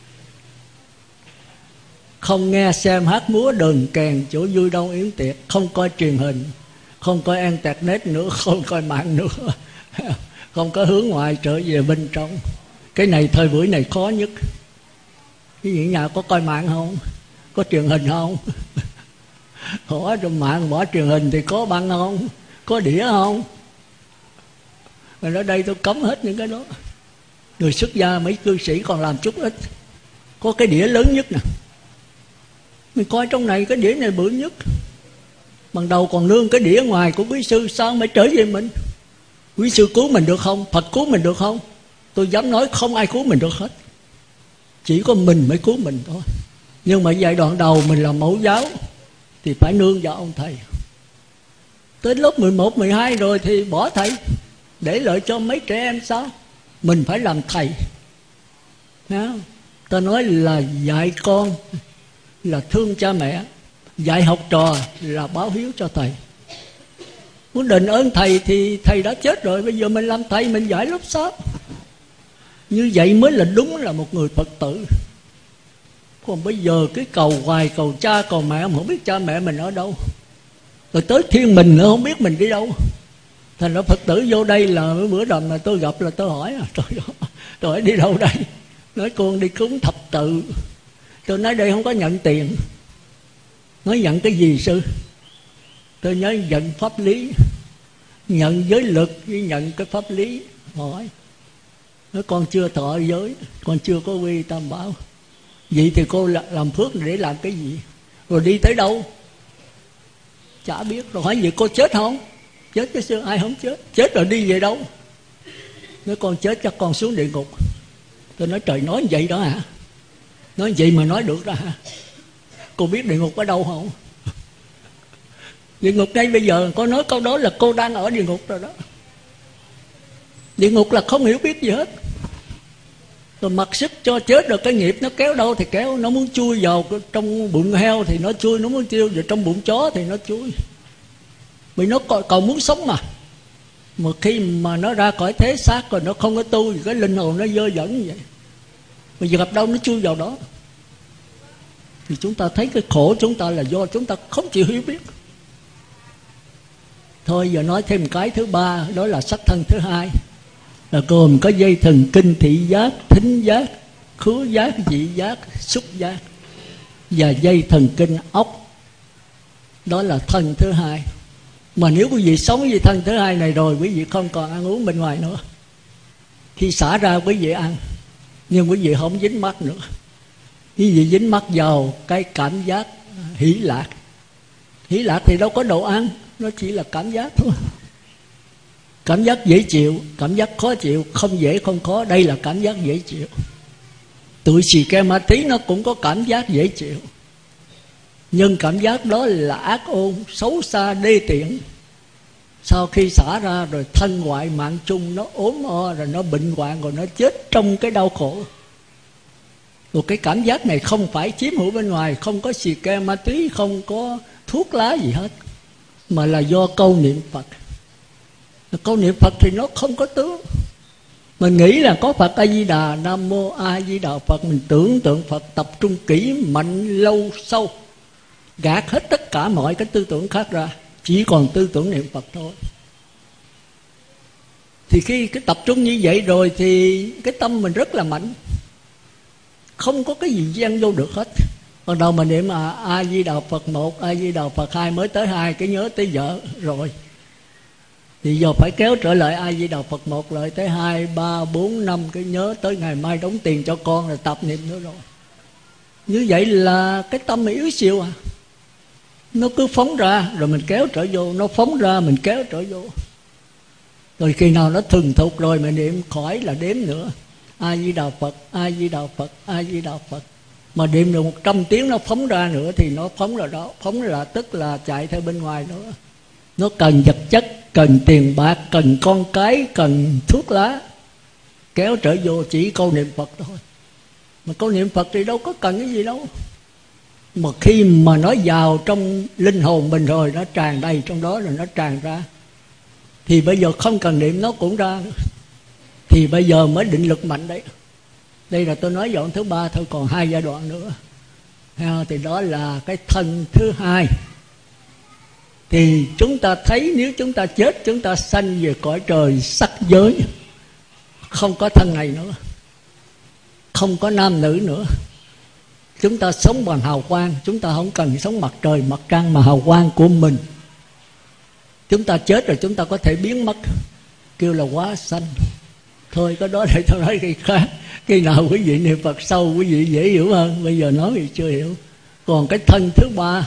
Không nghe xem hát múa đờn kèn chỗ vui đông yến tiệc. Không coi truyền hình, không coi internet nữa, không coi mạng nữa. Không có hướng ngoại trở về bên trong. Cái này thời buổi này khó nhất. Cái gì nhà có coi mạng không? Có truyền hình không? Bỏ trong mạng, bỏ truyền hình thì có băng không? Có đĩa không? Rồi ở đây tôi cấm hết những cái đó. Người xuất gia mấy cư sĩ còn làm chút ít. Có cái đĩa lớn nhất nè, mình coi trong này cái đĩa này bự nhất. Ban đầu còn nương cái đĩa ngoài của quý sư, sao mới trở về mình? Quý sư cứu mình được không? Phật cứu mình được không? Tôi dám nói không ai cứu mình được hết. Chỉ có mình mới cứu mình thôi. Nhưng mà giai đoạn đầu mình làm mẫu giáo thì phải nương vào ông thầy. Tới lớp 11, 12 rồi thì bỏ thầy, để lợi cho mấy trẻ em sao? Mình phải làm thầy. Ta nói là dạy con là thương cha mẹ, dạy học trò là báo hiếu cho thầy. Muốn đền ơn thầy thì thầy đã chết rồi, bây giờ mình làm thầy, mình dạy lớp 6. Như vậy mới là đúng là một người Phật tử. Còn bây giờ cái cầu hoài, cầu cha, cầu mẹ, mà không biết cha mẹ mình ở đâu. Rồi tới thiên mình nữa không biết mình đi đâu. Thành ra Phật tử vô đây là bữa đầm mà tôi gặp là tôi hỏi tôi hỏi đi đâu đây? Nói con đi cúng thập tự. Tôi nói đây không có nhận tiền. Nói nhận cái gì sư? Tôi nhớ nhận pháp lý, nhận giới lực với nhận cái pháp lý. Hỏi nói con chưa thọ giới, con chưa có quy tam bảo. Vậy thì cô làm phước để làm cái gì? Rồi đi tới đâu? Chả biết. Rồi hỏi vậy cô chết không? Chết chứ sư, ai không chết? Chết rồi đi về đâu? Nói con chết chắc con xuống địa ngục. Tôi nói trời, nói vậy đó hả? Nói vậy mà nói được đó hả? Cô biết địa ngục ở đâu không? Địa ngục ngay bây giờ có nói câu đó là cô đang ở địa ngục rồi đó. Địa ngục là không hiểu biết gì hết. Rồi mặc sức cho chết rồi cái nghiệp nó kéo đâu thì kéo. Nó muốn chui vào trong bụng heo thì nó chui, nó muốn chui vào trong bụng chó thì nó chui. Vì nó còn muốn sống mà. Mà khi mà nó ra khỏi thế xác rồi nó không có tu thì cái linh hồn nó dơ dẫn như vậy. Mà giờ gặp đâu nó chui vào đó. Thì chúng ta thấy cái khổ chúng ta là do chúng ta không chịu hiểu biết. Thôi giờ nói thêm cái thứ ba, đó là sắc thân thứ hai, là gồm có dây thần kinh thị giác, thính giác, khứu giác, vị giác, xúc giác và dây thần kinh ốc. Đó là thân thứ hai. Mà nếu quý vị sống với thân thứ hai này rồi, quý vị không còn ăn uống bên ngoài nữa. Khi xả ra quý vị ăn, nhưng quý vị không dính mắc nữa. Quý vị dính mắc vào cái cảm giác hỷ lạc. Hỷ lạc thì đâu có đồ ăn, nó chỉ là cảm giác thôi. Cảm giác dễ chịu, cảm giác khó chịu, không dễ không khó, đây là cảm giác dễ chịu. Tụi xì ke ma tí nó cũng có cảm giác dễ chịu, nhưng cảm giác đó là ác ôn, xấu xa, đê tiện. Sau khi xả ra rồi thân hoại mạng chung, nó ốm o rồi nó bệnh hoạn rồi nó chết trong cái đau khổ. Rồi cái cảm giác này không phải chiếm hữu bên ngoài, không có xì ke ma túy, không có thuốc lá gì hết, mà là do câu niệm Phật. Câu niệm Phật thì nó không có tướng. Mình nghĩ là có Phật A Di Đà, Nam Mô A Di Đà Phật, mình tưởng tượng Phật, tập trung kỹ, mạnh, lâu, sâu, gạt hết tất cả mọi cái tư tưởng khác ra, chỉ còn tư tưởng niệm Phật thôi. Thì khi cái tập trung như vậy rồi thì cái tâm mình rất là mạnh, không có cái gì gian vô được hết. Ban đầu mình niệm A Di Đà Phật 1, A Di Đà Phật 2, mới tới 2 cái nhớ tới vợ rồi. Thì giờ phải kéo trở lại A Di Đà Phật 1 lại tới 2, 3, 4, 5 cái nhớ tới ngày mai đóng tiền cho con rồi tập niệm nữa rồi. Như vậy là cái tâm yếu xìu à. Nó cứ phóng ra rồi mình kéo trở vô, nó phóng ra mình kéo trở vô. Rồi khi nào nó thuần thục rồi mình niệm khỏi là đếm nữa. A Di Đà Phật, A Di Đà Phật, A Di Đà Phật. Mà niệm được 100 tiếng nó phóng ra nữa thì nó phóng ra đó. Phóng là tức là chạy theo bên ngoài nữa. Nó cần vật chất, cần tiền bạc, cần con cái, cần thuốc lá, kéo trở vô chỉ câu niệm Phật thôi. Mà câu niệm Phật thì đâu có cần cái gì đâu. Mà khi mà nó vào trong linh hồn mình rồi, nó tràn đầy trong đó rồi nó tràn ra, thì bây giờ không cần niệm nó cũng ra nữa. Thì bây giờ mới định lực mạnh đấy. Đây là tôi nói giai đoạn thứ ba thôi, còn 2 giai đoạn nữa. Thì đó là cái thân thứ hai. Thì chúng ta thấy nếu chúng ta chết, chúng ta sanh về cõi trời sắc giới, không có thân này nữa, không có nam nữ nữa. Chúng ta sống bằng hào quang. Chúng ta không cần sống mặt trời mặt trăng, mà hào quang của mình. Chúng ta chết rồi chúng ta có thể biến mất, kêu là hóa sanh. Thôi cái đó để tôi nói khi khác. Khi nào quý vị niệm Phật sâu quý vị dễ hiểu hơn. Bây giờ nói thì chưa hiểu. Còn cái thân thứ ba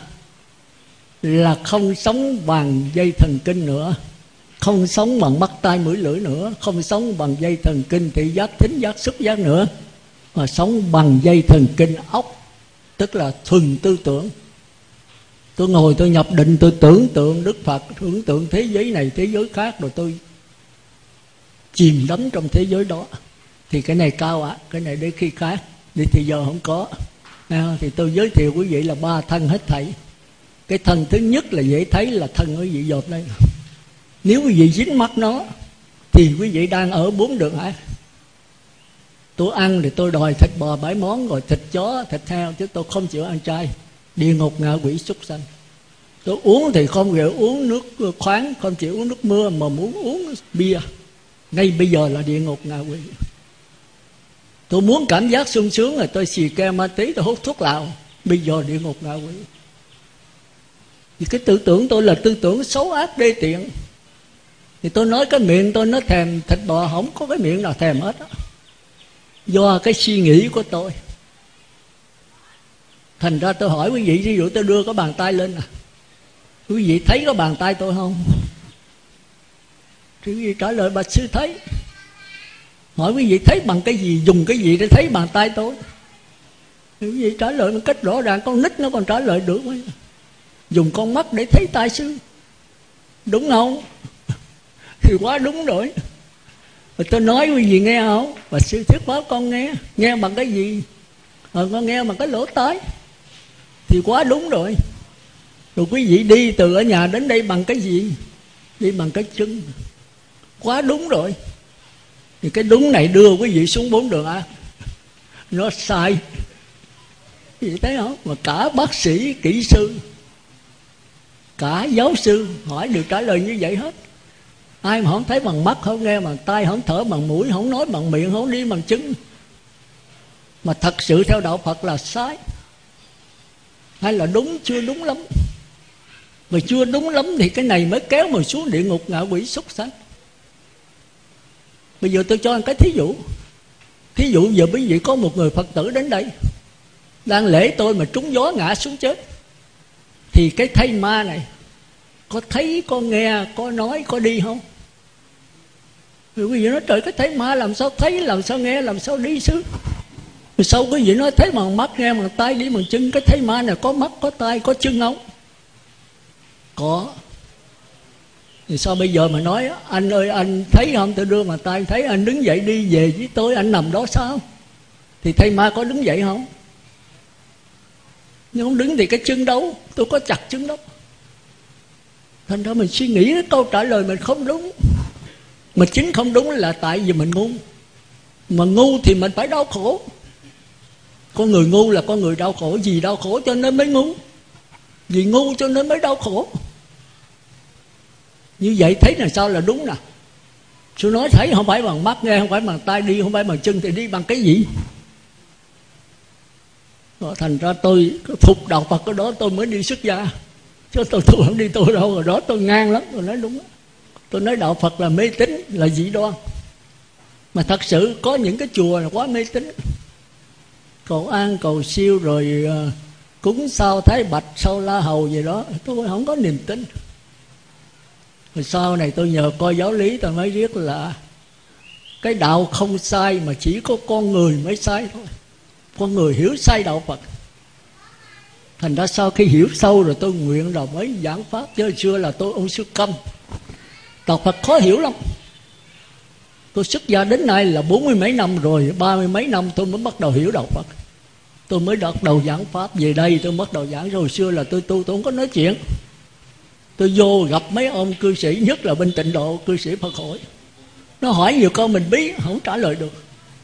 là không sống bằng dây thần kinh nữa, không sống bằng mắt tai mũi lưỡi nữa, không sống bằng dây thần kinh thị giác, thính giác, xúc giác nữa, mà sống bằng dây thần kinh óc, tức là thuần tư tưởng. Tôi ngồi tôi nhập định, tôi tưởng tượng Đức Phật, tưởng tượng thế giới này thế giới khác, rồi tôi chìm đắm trong thế giới đó. Thì cái này cao ạ, cái này để khi khác, đi thì giờ không có. Thì tôi giới thiệu quý vị là 3 thân hết thảy. Cái thân thứ nhất là dễ thấy là thân quý vị dột đây. Nếu quý vị dính mắt nó thì quý vị đang ở 4 đường ác. Tôi ăn thì tôi đòi thịt bò 7 món, rồi thịt chó, thịt heo, chứ tôi không chịu ăn chay. Địa ngục, ngạ quỷ, súc sanh. Tôi uống thì không chịu uống nước khoáng, không chịu uống nước mưa, mà muốn uống bia. Ngay bây giờ là địa ngục ngạ quỷ. Tôi muốn cảm giác sung sướng rồi tôi xì ke ma túy, tôi hút thuốc lào. Bây giờ địa ngục ngạ quỷ. Vì cái tư tưởng tôi là tư tưởng xấu ác đê tiện. Thì tôi nói cái miệng tôi nó thèm thịt bò, không có cái miệng nào thèm hết đó. Do cái suy nghĩ của tôi. Thành ra tôi hỏi quý vị, ví dụ tôi đưa cái bàn tay lên nè, quý vị thấy có bàn tay tôi không? Thì quý vị trả lời bạch sư thấy. Hỏi quý vị thấy bằng cái gì, dùng cái gì để thấy bàn tay tôi? Thì quý vị trả lời một cách rõ ràng, con nít nó còn trả lời được mấy. Dùng con mắt để thấy tay sư, đúng không? Thì quá đúng rồi. Mà tôi nói quý vị nghe không? Và sư thuyết pháp con nghe. Nghe bằng cái gì? Con nghe bằng cái lỗ tai. Thì quá đúng rồi. Rồi quý vị đi từ ở nhà đến đây bằng cái gì? Đi bằng cái chân. Quá đúng rồi. Thì cái đúng này đưa quý vị xuống 4 đường ác. Nó sai. Quý vị thấy không? Mà cả bác sĩ, kỹ sư, cả giáo sư hỏi đều trả lời như vậy hết. Ai mà không thấy bằng mắt, không nghe bằng tai, không thở bằng mũi, không nói bằng miệng, không đi bằng chân, mà thật sự theo đạo Phật là sai. Hay là đúng, chưa đúng lắm. Mà chưa đúng lắm thì cái này mới kéo mà xuống địa ngục ngạ quỷ súc sanh. Bây giờ tôi cho một cái thí dụ. Thí dụ giờ quý vị có một người Phật tử đến đây, đang lễ tôi mà trúng gió ngã xuống chết, thì cái thây ma này có thấy, có nghe, có nói, có đi không? Thì quý vị nói trời, cái thây ma làm sao thấy, làm sao nghe, làm sao đi chứ? Rồi sao quý vị nói thấy bằng mắt, nghe bằng tay, đi bằng chân? Cái thây ma này có mắt, có tay, có chân không? Có. Thì sao bây giờ mà nói anh ơi anh thấy không, tôi đưa bàn tay thấy, anh đứng dậy đi về với tôi, anh nằm đó sao? Thì thây ma có đứng dậy không? Nhưng không đứng thì cái chân đâu, tôi có chặt chân đâu. Thành ra mình suy nghĩ câu trả lời mình không đúng. Mà chính không đúng là tại vì mình ngu. Mà ngu thì mình phải đau khổ. Con người ngu là con người đau khổ. Vì đau khổ cho nên mới ngu, vì ngu cho nên mới đau khổ. Như vậy thấy là sao là đúng nè? Sư nói thấy không phải bằng mắt, nghe không phải bằng tay, đi không phải bằng chân, thì đi bằng cái gì? Đó, thành ra tôi phục đạo Phật cái đó tôi mới đi xuất gia. Chứ tôi không đi tu đâu. Rồi đó tôi ngang lắm. Tôi nói đúng đó. Tôi nói đạo Phật là mê tín, là dị đoan. Mà thật sự có những cái chùa là quá mê tín. Cầu an, cầu siêu, rồi cúng sao Thái Bạch, sao La Hầu gì đó, tôi không có niềm tin. Rồi sau này tôi nhờ coi giáo lý tôi mới biết là cái đạo không sai, mà chỉ có con người mới sai thôi. Con người hiểu sai đạo Phật. Thành ra sau khi hiểu sâu rồi tôi nguyện rồi mới giảng pháp. Chứ xưa là tôi ông sư câm. Đạo Phật khó hiểu lắm. Tôi xuất gia đến nay là 40 mấy năm rồi, 30 mấy năm tôi mới bắt đầu hiểu đạo Phật. Tôi mới bắt đầu giảng pháp. Về đây tôi bắt đầu giảng. Rồi xưa là tôi tu, tôi không có nói chuyện. Tôi vô gặp mấy ông cư sĩ, nhất là bên Tịnh Độ, cư sĩ Phật hội. Nó hỏi nhiều câu mình biết, không trả lời được.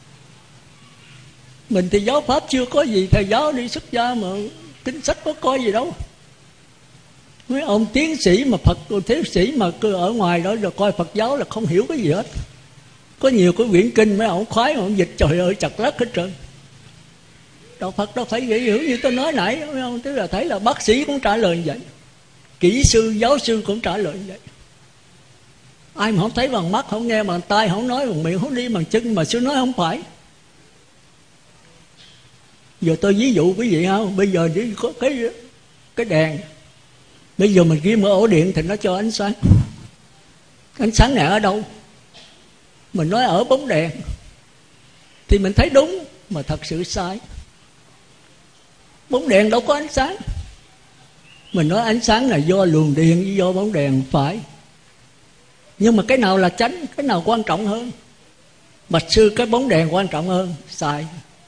Mình thì giáo pháp chưa có gì, thầy giáo đi xuất gia mà kinh sách có coi gì đâu. Mấy ông tiến sĩ mà Phật, tiến sĩ mà cứ ở ngoài đó rồi coi Phật giáo là không hiểu cái gì hết. Có nhiều cái quyển kinh mấy ông khoái, ông dịch trời ơi chặt lất hết trơn. Đạo Phật đâu phải hiểu như tôi nói nãy, mấy ông tức là thấy là bác sĩ cũng trả lời như vậy, kỹ sư, giáo sư cũng trả lời như vậy. Ai mà không thấy bằng mắt, không nghe bằng tai, không nói bằng miệng, không đi bằng chân, mà sư nói không phải. Giờ tôi ví dụ quý vị không, bây giờ chỉ có cái đèn. Bây giờ mình ghim ở ổ điện thì nó cho ánh sáng. Ánh sáng này ở đâu? Mình nói ở bóng đèn thì mình thấy đúng, mà thật sự sai. Bóng đèn đâu có ánh sáng. Mình nói ánh sáng là do luồng điện với do bóng đèn, phải. Nhưng mà cái nào là chánh, cái nào quan trọng hơn? Bạch sư cái bóng đèn quan trọng hơn, sai.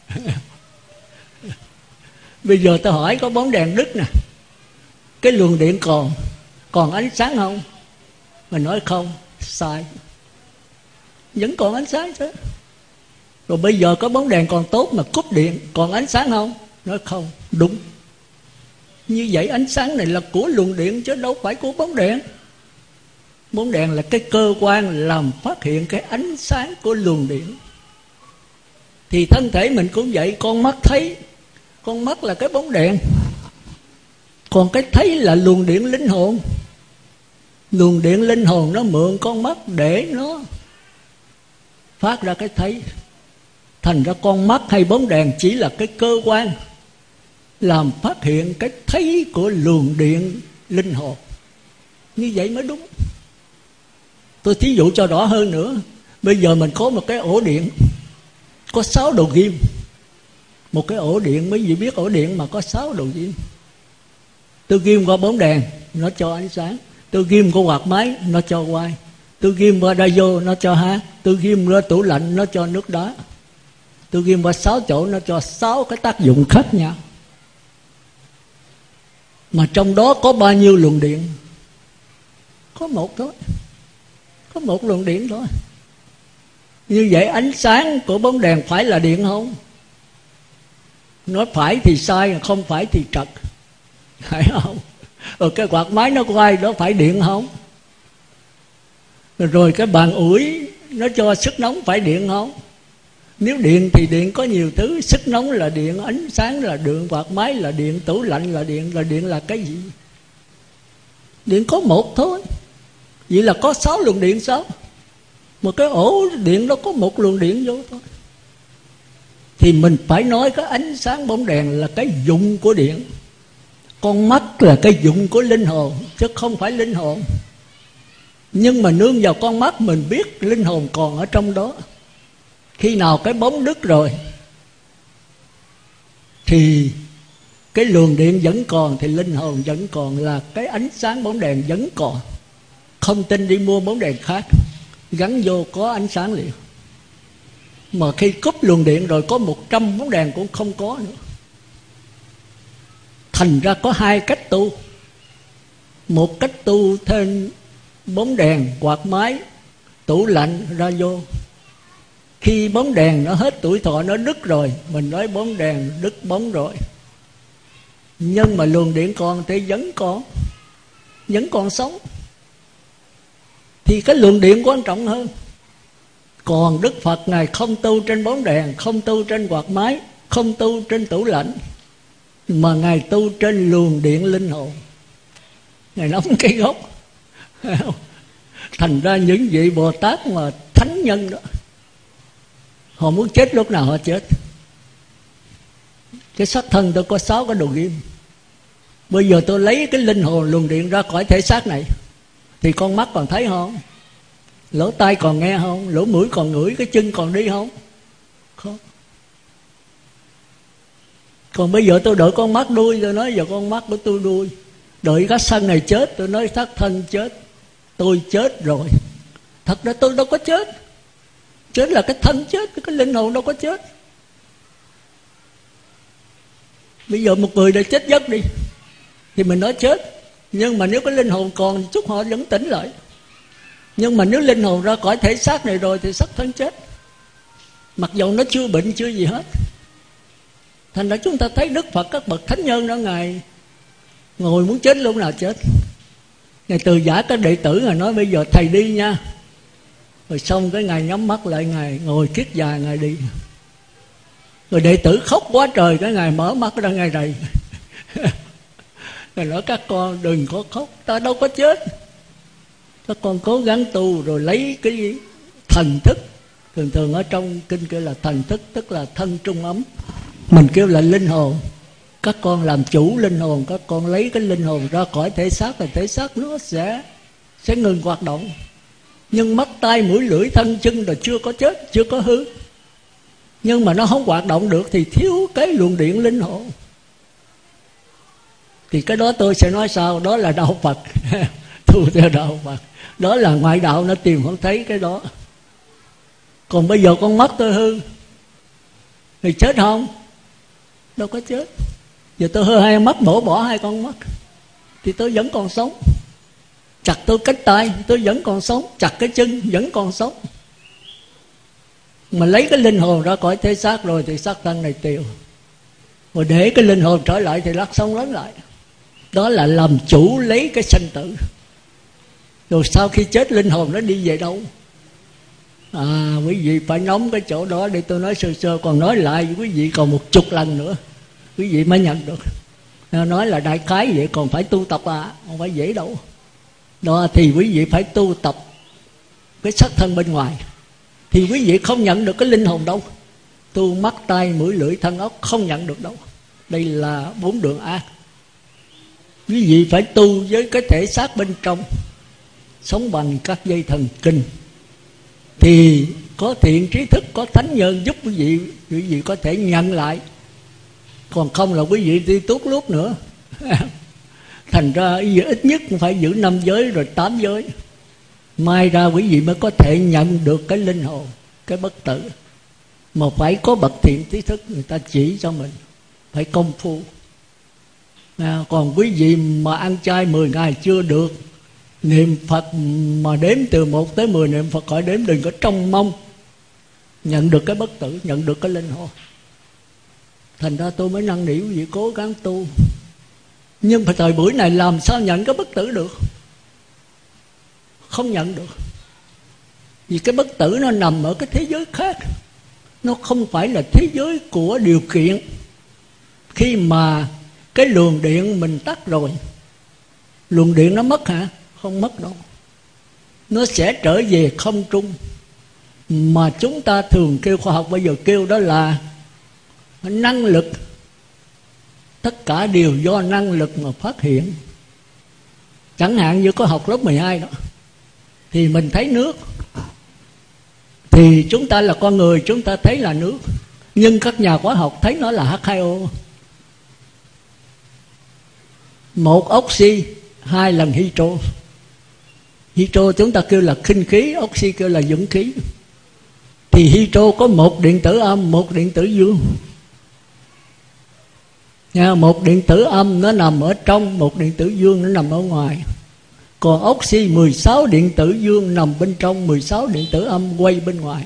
Bây giờ tôi hỏi có bóng đèn đứt nè, cái luồng điện còn ánh sáng không? Mình nói không, sai. Vẫn còn ánh sáng chứ. Rồi bây giờ có bóng đèn còn tốt mà cúp điện, còn ánh sáng không? Nói không, đúng. Như vậy ánh sáng này là của luồng điện chứ đâu phải của bóng đèn. Bóng đèn là cái cơ quan làm phát hiện cái ánh sáng của luồng điện. Thì thân thể mình cũng vậy, con mắt thấy, con mắt là cái bóng đèn, còn cái thấy là luồng điện linh hồn. Luồng điện linh hồn nó mượn con mắt để nó phát ra cái thấy. Thành ra con mắt hay bóng đèn chỉ là cái cơ quan làm phát hiện cái thấy của luồng điện linh hồn. Như vậy mới đúng. Tôi thí dụ cho rõ hơn nữa. Bây giờ mình có một cái ổ điện có 6 đầu ghim. Một cái ổ điện, mấy vị biết ổ điện mà có 6 đầu ghim. Tôi ghim qua bóng đèn, nó cho ánh sáng. Tôi ghim qua quạt máy, nó cho quay. Tôi ghim qua radio, nó cho hát. Tôi ghim qua tủ lạnh, nó cho nước đá. Tôi ghim qua 6 chỗ, nó cho 6 cái tác dụng khác nhau. Mà trong đó có bao nhiêu luồng điện? Có một thôi. Có một luồng điện thôi. Như vậy ánh sáng của bóng đèn phải là điện không? Nói phải thì sai, không phải thì trật. Phải không? Rồi cái quạt máy nó quay đó phải điện không? Rồi cái bàn ủi nó cho sức nóng phải điện không? Nếu điện thì điện có nhiều thứ. Sức nóng là điện, ánh sáng là điện, quạt máy là điện, tủ lạnh là điện. Là điện là cái gì? Điện có một thôi. Vậy là có 6 luồng điện sao? Một cái ổ điện nó có một luồng điện vô thôi. Thì mình phải nói cái ánh sáng bóng đèn là cái dụng của điện. Con mắt là cái dụng của linh hồn, chứ không phải linh hồn. Nhưng mà nương vào con mắt mình biết linh hồn còn ở trong đó. Khi nào cái bóng đứt rồi thì cái luồng điện vẫn còn, thì linh hồn vẫn còn, là cái ánh sáng bóng đèn vẫn còn. Không tin đi mua bóng đèn khác, gắn vô có ánh sáng liền. Mà khi cúp luồng điện rồi có 100 bóng đèn cũng không có nữa. Thành ra có 2 cách tu. Một cách tu thêm bóng đèn, quạt máy, tủ lạnh, radio. Khi bóng đèn nó hết tuổi thọ, nó đứt rồi, mình nói bóng đèn đứt bóng rồi. Nhưng mà luồng điện còn thì vẫn còn sống. Thì cái luồng điện quan trọng hơn. Còn Đức Phật Ngài không tu trên bóng đèn, không tu trên quạt máy, không tu trên tủ lạnh, mà Ngài tu trên luồng điện linh hồn. Ngài nắm cái gốc. Thành ra những vị Bồ Tát mà thánh nhân đó, họ muốn chết lúc nào họ chết. Cái xác thân tôi có 6 cái đầu ghim. Bây giờ tôi lấy cái linh hồn luồng điện ra khỏi thể xác này, thì con mắt còn thấy không? Lỗ tai còn nghe không? Lỗ mũi còn ngửi? Cái chân còn đi không? Không. Còn bây giờ tôi đợi con mắt đuôi, tôi nói giờ con mắt của tôi đuôi. Đợi cái thân này chết, tôi nói xác thân chết. Tôi chết rồi. Thật ra tôi đâu có chết. Chết là cái thân chết, cái linh hồn đâu có chết. Bây giờ một người đã chết giấc đi thì mình nói chết. Nhưng mà nếu cái linh hồn còn thì chút họ vẫn tỉnh lại. Nhưng mà nếu linh hồn ra khỏi thể xác này rồi thì xác thân chết, mặc dầu nó chưa bệnh chưa gì hết. Thành ra chúng ta thấy Đức Phật các bậc thánh nhân đó, Ngài ngồi muốn chết lúc nào chết. Ngài từ giả các đệ tử, Ngài nói bây giờ thầy đi nha. Rồi xong cái Ngài nhắm mắt lại, Ngài ngồi kiết già, Ngài đi. Rồi đệ tử khóc quá trời, cái Ngài mở mắt ra, Ngài rầy. Ngài nói các con đừng có khóc, ta đâu có chết. Các con cố gắng tu rồi lấy cái thần thức. Thường ở trong kinh kêu là thần thức, tức là thân trung ấm. Mình kêu là linh hồn. Các con làm chủ linh hồn, các con lấy cái linh hồn ra khỏi thể xác, thì thể xác nó sẽ ngừng hoạt động. Nhưng mắt, tai, mũi, lưỡi, thân, chân là chưa có chết, chưa có hư. Nhưng mà nó không hoạt động được thì thiếu cái luồng điện linh hồn. Thì cái đó tôi sẽ nói sao? Đó là đạo Phật. Tu theo đạo Phật. Đó là ngoại đạo, nó tìm không thấy cái đó. Còn bây giờ con mắt tôi hư thì chết không? Đâu có chết. Giờ tôi hư 2 mắt, bỏ 2 con mắt thì tôi vẫn còn sống. Chặt tôi cánh tay tôi vẫn còn sống. Chặt cái chân vẫn còn sống. Mà lấy cái linh hồn ra khỏi thể xác rồi thì xác thân này tiêu. Rồi để cái linh hồn trở lại thì lát sống lớn lại. Đó là làm chủ lấy cái sanh tử. Rồi sau khi chết linh hồn nó đi về đâu? Quý vị phải nắm cái chỗ đó để tôi nói sơ sơ. Còn nói lại quý vị còn 10 lần nữa quý vị mới nhận được. Nói là đại khái vậy, còn phải tu tập không phải dễ đâu. Đó thì quý vị phải tu tập cái sắc thân bên ngoài, thì quý vị không nhận được cái linh hồn đâu. Tu mắt tai mũi lưỡi thân ốc không nhận được đâu. Đây là 4 đường ác. Quý vị phải tu với cái thể xác bên trong, sống bằng các dây thần kinh, thì có thiện trí thức, có thánh nhân giúp quý vị có thể nhận lại. Còn không là quý vị đi tuốt lút nữa. Thành ra ít nhất cũng phải giữ 5 giới rồi 8 giới. Mai ra quý vị mới có thể nhận được cái linh hồn, cái bất tử. Mà phải có bậc thiện trí thức người ta chỉ cho mình, phải công phu. Còn quý vị mà ăn chay 10 ngày chưa được, niệm Phật mà đếm từ 1 tới 10 niệm Phật khỏi đếm, đừng có trông mong nhận được cái bất tử, nhận được cái linh hồn. Thành ra tôi mới năn nỉ quý vị cố gắng tu. Nhưng mà thời buổi này làm sao nhận cái bất tử được? Không nhận được. Vì cái bất tử nó nằm ở cái thế giới khác, nó không phải là thế giới của điều kiện. Khi mà cái luồng điện mình tắt rồi, luồng điện nó mất hả? Không mất đâu. Nó sẽ trở về không trung. Mà chúng ta thường kêu, khoa học bây giờ kêu đó là năng lực. Tất cả đều do năng lực mà phát hiện. Chẳng hạn như có học lớp 12 đó, thì mình thấy nước, thì chúng ta là con người, chúng ta thấy là nước. Nhưng các nhà hóa học thấy nó là H2O. 1 oxy, 2 lần hydro. Hydro chúng ta kêu là khinh khí, oxy kêu là dưỡng khí. Thì hydro có 1 điện tử âm, 1 điện tử dương. 1 điện tử âm nó nằm ở trong, 1 điện tử dương nó nằm ở ngoài. Còn oxy 16 điện tử dương nằm bên trong, 16 điện tử âm quay bên ngoài.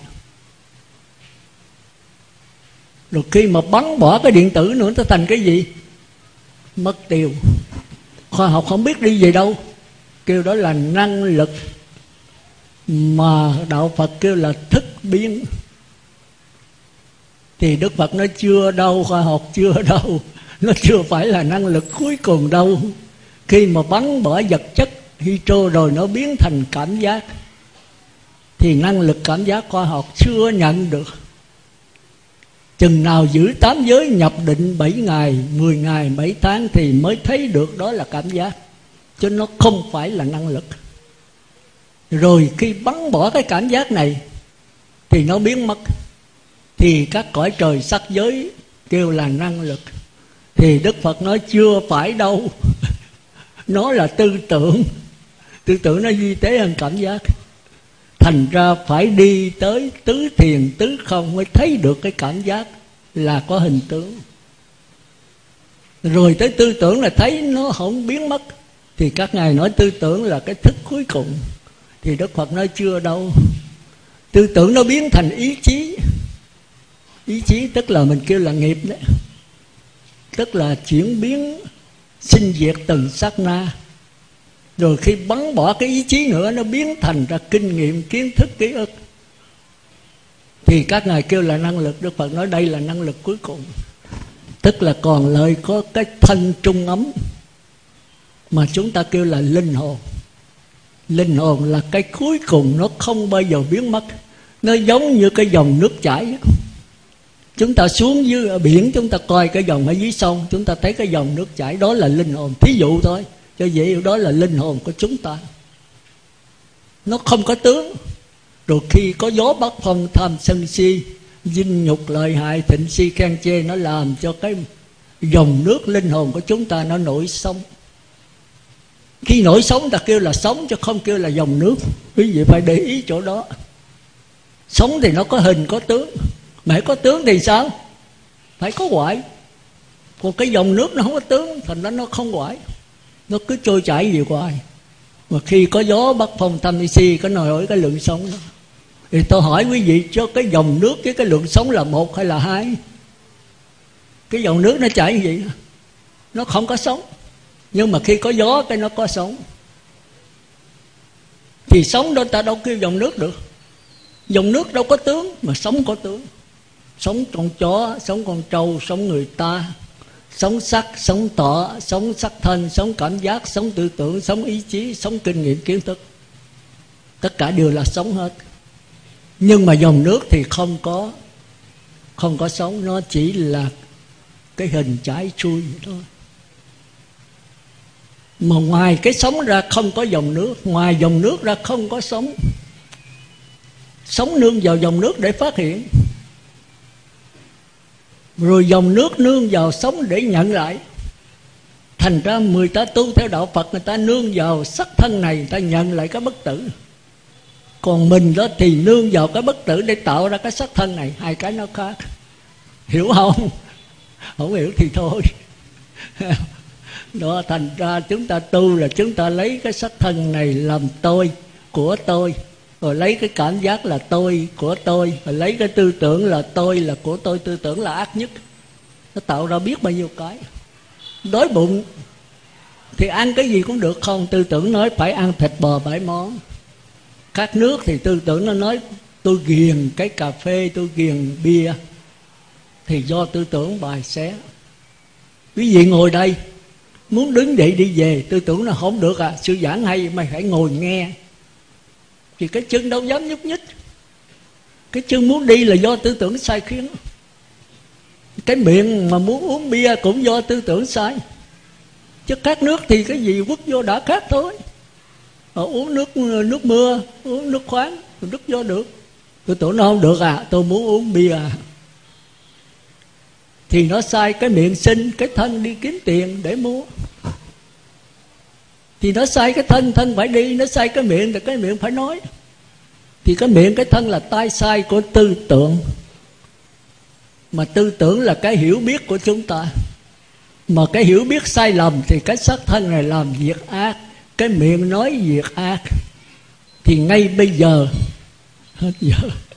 Rồi khi mà bắn bỏ cái điện tử nữa nó thành cái gì? Mất tiêu. Khoa học không biết đi về đâu, kêu đó là năng lực. Mà đạo Phật kêu là thức biến. Thì Đức Phật nói chưa đâu, khoa học chưa đâu, nó chưa phải là năng lực cuối cùng đâu. Khi mà bắn bỏ vật chất hydro rồi nó biến thành cảm giác, thì năng lực cảm giác khoa học chưa nhận được. Chừng nào giữ 8 giới nhập định 7 ngày, 10 ngày, 7 tháng thì mới thấy được đó là cảm giác, chứ nó không phải là năng lực. Rồi khi bắn bỏ cái cảm giác này thì nó biến mất. Thì các cõi trời sắc giới kêu là năng lực. Thì Đức Phật nói chưa phải đâu. Nó là tư tưởng. Tư tưởng nó vi tế hơn cảm giác. Thành ra phải đi tới tứ thiền tứ không mới thấy được cái cảm giác là có hình tướng. Rồi tới tư tưởng là thấy nó không biến mất. Thì các ngài nói tư tưởng là cái thức cuối cùng. Thì Đức Phật nói chưa đâu. Tư tưởng nó biến thành ý chí. Ý chí tức là mình kêu là nghiệp đấy. Tức là chuyển biến sinh diệt từng sát na. Rồi khi bắn bỏ cái ý chí nữa, nó biến thành ra kinh nghiệm, kiến thức, ký ức. Thì các ngài kêu là năng lực. Đức Phật nói đây là năng lực cuối cùng. Tức là còn lại có cái thân trung ấm mà chúng ta kêu là linh hồn. Linh hồn là cái cuối cùng, nó không bao giờ biến mất. Nó giống như cái dòng nước chảy. Chúng ta xuống dưới biển, chúng ta coi cái dòng ở dưới sông, chúng ta thấy cái dòng nước chảy, đó là linh hồn. Thí dụ thôi, cho vậy đó là linh hồn của chúng ta. Nó không có tướng. Rồi khi có gió bắc phong tham sân si, dinh nhục lợi hại, thịnh si khen chê, nó làm cho cái dòng nước linh hồn của chúng ta nó nổi sóng. Khi nổi sóng ta kêu là sóng, chứ không kêu là dòng nước. Quý vị phải để ý chỗ đó. Sóng thì nó có hình có tướng. Mà có tướng thì sao? Phải có hoại. Còn cái dòng nước nó không có tướng, thành ra nó không hoại, nó cứ trôi chảy gì hoài. Mà khi có gió bắc phong tham si, có nổi hỏi cái lượng sóng đó. Thì tôi hỏi quý vị, cho cái dòng nước với cái lượng sóng là 1 hay là 2? Cái dòng nước nó chảy như vậy, nó không có sóng. Nhưng mà khi có gió cái nó có sóng. Thì sóng đó ta đâu kêu dòng nước được. Dòng nước đâu có tướng, mà sóng có tướng. Sóng con chó, sóng con trâu, sóng người ta, sóng sắc, sóng tọ, sóng sắc thân, sóng cảm giác, sóng tư tưởng, sóng ý chí, sóng kinh nghiệm kiến thức. Tất cả đều là sóng hết. Nhưng mà dòng nước thì không có sóng, nó chỉ là cái hình chảy xuôi vậy thôi. Mà ngoài cái sóng ra không có dòng nước, ngoài dòng nước ra không có sóng. Sóng nương vào dòng nước để phát hiện, rồi dòng nước nương vào sóng để nhận lại. Thành ra người ta tu theo đạo Phật, người ta nương vào sắc thân này, người ta nhận lại cái bất tử. Còn mình đó thì nương vào cái bất tử để tạo ra cái sắc thân này. Hai cái nó khác. Hiểu không? Không hiểu thì thôi. Đó, thành ra chúng ta tu là chúng ta lấy cái sắc thân này làm tôi, của tôi. Rồi lấy cái cảm giác là tôi, của tôi. Rồi lấy cái tư tưởng là tôi, là của tôi. Tư tưởng là ác nhất. Nó tạo ra biết bao nhiêu cái. Đói bụng thì ăn cái gì cũng được không? Tư tưởng nói phải ăn thịt bò 7 món. Khát nước thì tư tưởng nó nói tôi ghiền cái cà phê, tôi ghiền bia. Thì do tư tưởng bài xé. Quý vị ngồi đây, muốn đứng dậy đi về, tư tưởng nó không được à, sư giảng hay mày phải ngồi nghe. Thì cái chân đâu dám nhúc nhích. Cái chân muốn đi là do tư tưởng sai khiến. Cái miệng mà muốn uống bia cũng do tư tưởng sai. Chứ khát nước thì cái gì quất vô đã khát thôi. Uống nước mưa, uống nước khoáng, nước vô được. Tư tưởng nó không được à, tôi muốn uống bia à. Thì nó sai. Cái miệng xin, cái thân đi kiếm tiền để mua. Thì nó sai cái thân, thân phải đi. Nó sai cái miệng thì cái miệng phải nói. Thì cái miệng, cái thân là tai sai của tư tưởng. Mà tư tưởng là cái hiểu biết của chúng ta. Mà cái hiểu biết sai lầm thì cái xác thân này làm việc ác, cái miệng nói việc ác. Thì ngay bây giờ, hết giờ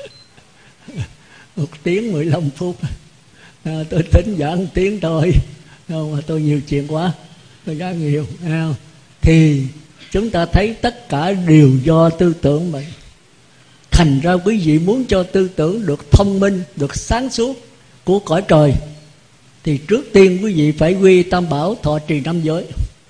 1 tiếng 15 phút, tôi tính giảng 1 tiếng thôi, mà tôi nhiều chuyện quá, tôi nói nhiều. Thì chúng ta thấy tất cả đều do tư tưởng mình. Thành ra quý vị muốn cho tư tưởng được thông minh, được sáng suốt của cõi trời, thì trước tiên quý vị phải quy tam bảo, thọ trì 5 giới.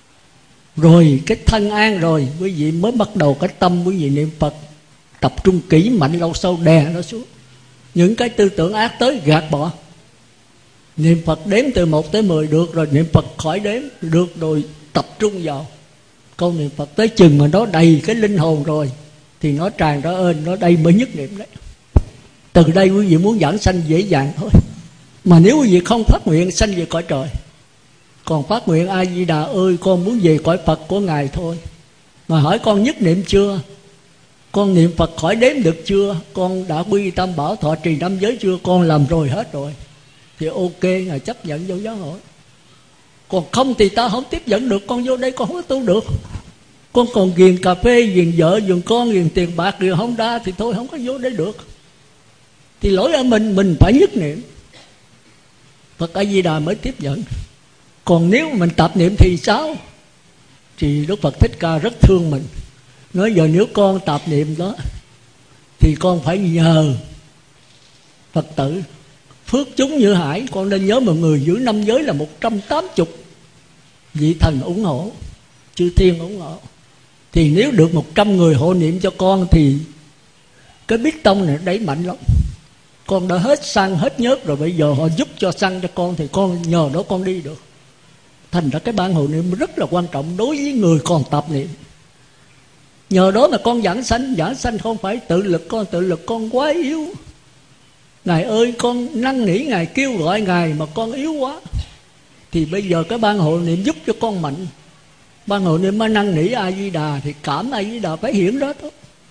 Rồi cái thân an rồi, quý vị mới bắt đầu cái tâm quý vị niệm Phật, tập trung kỹ mạnh lâu sâu, đè nó xuống. Những cái tư tưởng ác tới gạt bỏ. Niệm Phật đếm từ 1 tới 10 được rồi, niệm Phật khỏi đếm được rồi, tập trung vào câu niệm Phật. Tới chừng mà nó đầy cái linh hồn rồi thì nó tràn ra ơn, nó đây mới nhất niệm đấy. Từ đây quý vị muốn giảng sanh dễ dàng thôi. Mà nếu quý vị không phát nguyện sanh về cõi trời, còn phát nguyện A Di Đà ơi con muốn về cõi Phật của Ngài thôi. Mà hỏi con nhất niệm chưa? Con niệm Phật khỏi đếm được chưa? Con đã quy tam bảo, thọ trì 5 giới chưa? Con làm rồi hết rồi. Thì ok, Ngài chấp nhận vô giáo hội. Còn không thì ta không tiếp dẫn được. Con vô đây con không có tu được. Con còn ghiền cà phê, ghiền vợ, ghiền con, ghiền tiền bạc, ghiền Honda thì thôi không có vô đây được. Thì lỗi ở mình phải nhất niệm Phật A Di Đà mới tiếp dẫn. Còn nếu mình tạp niệm thì sao? Thì Đức Phật Thích Ca rất thương mình, nói giờ nếu con tạp niệm đó thì con phải nhờ Phật tử phước chúng như hải. Con nên nhớ mọi người giữ 5 giới là 180 vị thần ủng hộ, chư thiên ủng hộ. Thì nếu được 100 người hộ niệm cho con thì cái biết tông này đẩy mạnh lắm. Con đã hết xăng hết nhớt rồi, bây giờ họ giúp cho xăng cho con thì con nhờ đó con đi được. Thành ra cái ban hộ niệm rất là quan trọng đối với người còn tập niệm. Nhờ đó mà con giảng sanh không phải tự lực con quá yếu. Ngài ơi con năn nỉ Ngài, kêu gọi Ngài mà con yếu quá. Thì bây giờ cái ban hộ niệm giúp cho con mạnh. Ban hộ niệm mà năn nỉ A Di Đà thì cảm A Di Đà phải hiển đó thôi.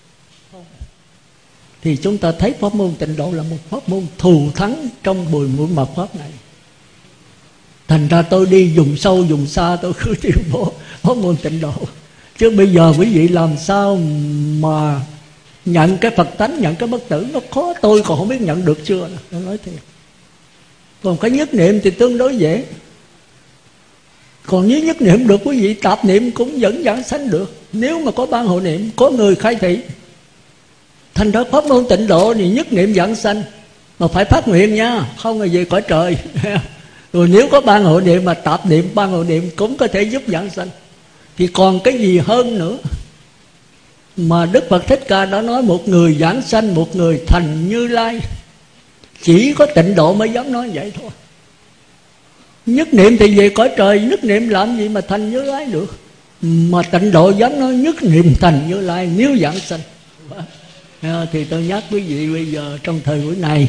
Thì chúng ta thấy pháp môn Tịnh Độ là một pháp môn thù thắng trong 10 mũi mật pháp này. Thành ra tôi đi dùng sâu dùng xa tôi cứ tuyên bố pháp môn Tịnh Độ. Chứ bây giờ quý vị làm sao mà nhận cái Phật tánh, nhận cái bất tử nó khó. Tôi còn không biết nhận được chưa. Tôi nói thiệt. Còn cái nhất niệm thì tương đối dễ. Còn nếu nhất niệm được quý vị, tạp niệm cũng vẫn giảng sanh được. Nếu mà có ban hộ niệm, có người khai thị. Thành ra pháp môn tịnh độ thì nhất niệm giảng sanh, mà phải phát nguyện nha, không là về cõi trời. Rồi nếu có ban hộ niệm mà tạp niệm, ban hộ niệm cũng có thể giúp giảng sanh. Thì còn cái gì hơn nữa? Mà Đức Phật Thích Ca đã nói một người giảng sanh, một người thành Như Lai. Chỉ có tịnh độ mới dám nói vậy thôi. Nhất niệm thì về cõi trời, nhất niệm làm gì mà thành Như Lai được? Mà tịnh độ dám nói nhất niệm thành Như Lai nếu giảng sanh. Thì tôi nhắc quý vị bây giờ trong thời buổi này,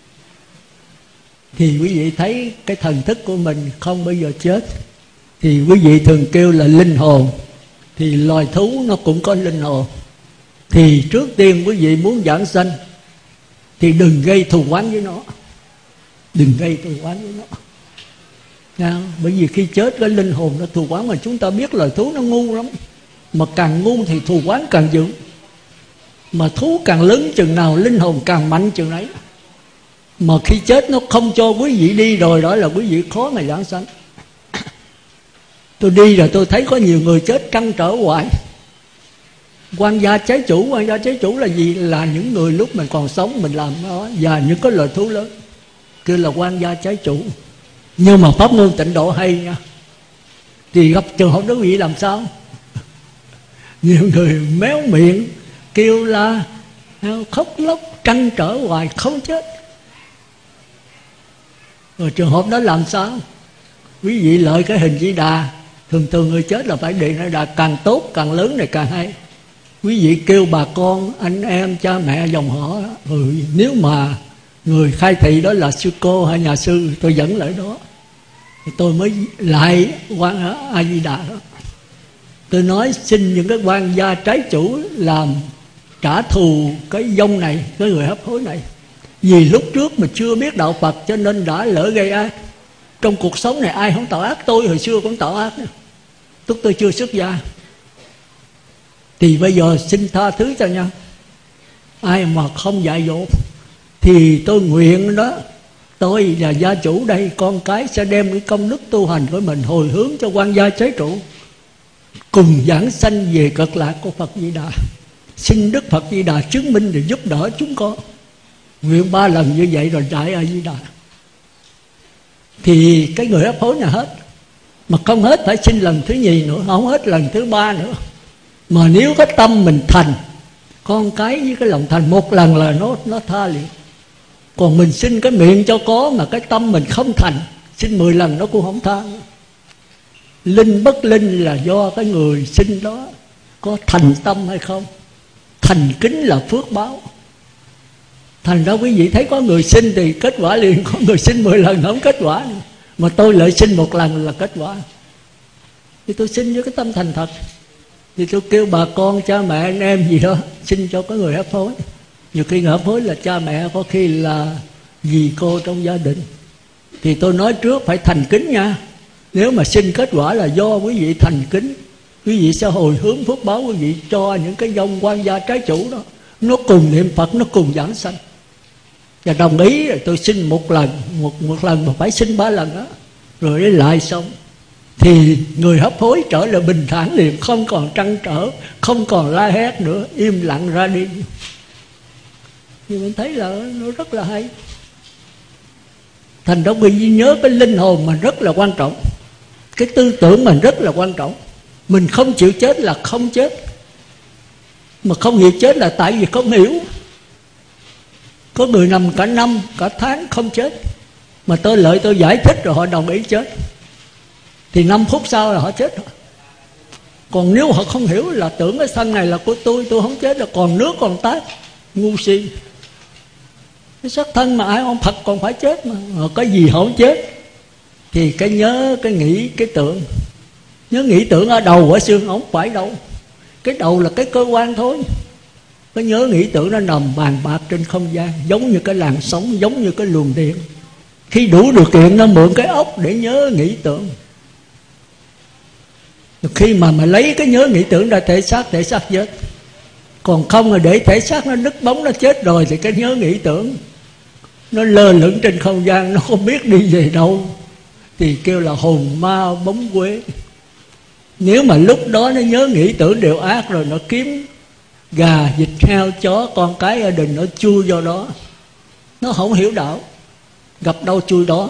thì quý vị thấy cái thần thức của mình không bao giờ chết. Thì quý vị thường kêu là linh hồn. Thì loài thú nó cũng có linh hồn. Thì trước tiên quý vị muốn giảng sanh thì đừng gây thù oán với nó. Đừng gây thù oán với nó. Bởi vì khi chết cái linh hồn nó thù oán, mà chúng ta biết loài thú nó ngu lắm. Mà càng ngu thì thù oán càng dữ. Mà thú càng lớn chừng nào, linh hồn càng mạnh chừng ấy. Mà khi chết nó không cho quý vị đi rồi, đó là quý vị khó mà giảng sanh. Tôi đi rồi tôi thấy có nhiều người chết trăn trở hoài. Quan gia trái chủ. Quan gia trái chủ là gì? Là những người lúc mình còn sống mình làm đó, và những cái loài thú lớn kêu là quan gia trái chủ. Nhưng mà pháp môn tịnh độ hay nha. Thì gặp trường hợp đó quý vị làm sao? Nhiều người méo miệng, kêu la, khóc lóc, trăn trở hoài không chết. Rồi trường hợp đó làm sao? Quý vị lợi cái hình Di Đà. Thường thường người chết là phải điện Di Đà, càng tốt, càng lớn này càng hay. Quý vị kêu bà con, anh em, cha mẹ, dòng họ. Nếu mà người khai thị đó là sư cô hay nhà sư, tôi dẫn lại đó, thì tôi mới lại quan A Di Đà đó. Tôi nói xin những cái quan gia trái chủ làm trả thù cái vong này, cái người hấp hối này. Vì lúc trước mà chưa biết đạo Phật cho nên đã lỡ gây ác. Trong cuộc sống này ai không tạo ác? Tôi hồi xưa cũng tạo ác. Lúc tôi chưa xuất gia. Thì bây giờ xin tha thứ cho nhau. Ai mà không dạy dỗ thì tôi nguyện đó, tôi là gia chủ đây, con cái sẽ đem cái công đức tu hành của mình hồi hướng cho quan gia trái chủ, cùng giảng sanh về cực lạc của Phật Di Đà. Xin Đức Phật Di Đà chứng minh để giúp đỡ chúng con. Nguyện 3 lần như vậy rồi đại A Di Đà. Thì cái người hấp hối là hết. Mà không hết phải xin lần thứ nhì nữa, không hết lần thứ 3 nữa. Mà nếu cái tâm mình thành, con cái với cái lòng thành, một lần là nó tha liền. Còn mình xin cái miệng cho có mà cái tâm mình không thành, xin 10 lần nó cũng không tha. Linh bất linh là do cái người xin đó có thành tâm hay không. Thành kính là phước báo. Thành ra quý vị thấy có người xin thì kết quả liền, có người xin 10 lần không kết quả nữa. Mà tôi lại xin 1 lần là kết quả. Thì tôi xin với cái tâm thành thật. Thì tôi kêu bà con, cha mẹ, anh em gì đó xin cho cái người hấp hối. Nhiều khi người hấp hối là cha mẹ, có khi là dì cô trong gia đình. Thì tôi nói trước phải thành kính nha. Nếu mà xin kết quả là do quý vị thành kính, quý vị sẽ hồi hướng phước báo quý vị cho những cái vong quan gia trái chủ đó. Nó cùng niệm Phật, nó cùng giảng sanh. Và đồng ý rồi tôi xin 1 lần, một lần mà phải xin 3 lần đó. Rồi lại xong. Thì người hấp hối trở lại bình thản liền, không còn trăn trở, không còn la hét nữa, im lặng ra đi. Thì mình thấy là nó rất là hay. Thành ra quý vị nhớ cái linh hồn mình rất là quan trọng. Cái tư tưởng mình rất là quan trọng. Mình không chịu chết là không chết. Mà không hiểu chết là tại vì không hiểu. Có người nằm cả năm, cả tháng không chết. Mà tôi lợi tôi giải thích rồi họ đồng ý chết. Thì 5 phút sau là họ chết rồi. Còn nếu họ không hiểu là tưởng cái thân này là của tôi không chết là còn nước còn tát. Ngu si. Cái xác thân mà ai ông Phật còn phải chết mà. Cái gì họ không chết. Thì cái nhớ, cái nghĩ, cái tưởng. Nhớ nghĩ tưởng ở đầu ở xương, không phải đâu. Cái đầu là cái cơ quan thôi. Cái nhớ nghĩ tưởng nó nằm bàn bạc trên không gian, giống như cái làn sóng, giống như cái luồng điện. Khi đủ điều kiện nó mượn cái ốc để nhớ nghĩ tưởng. Khi mà lấy cái nhớ nghĩ tưởng ra thể xác chết. Còn không là để thể xác nó đứt bóng, nó chết rồi, thì cái nhớ nghĩ tưởng nó lơ lửng trên không gian, nó không biết đi về đâu. thì kêu là hồn ma bóng quế. Nếu mà lúc đó nó nhớ nghĩ tưởng điều ác rồi, nó kiếm gà, vịt, heo, chó, con cái gia đình nó chui vào đó. Nó không hiểu đạo, gặp đâu chui đó.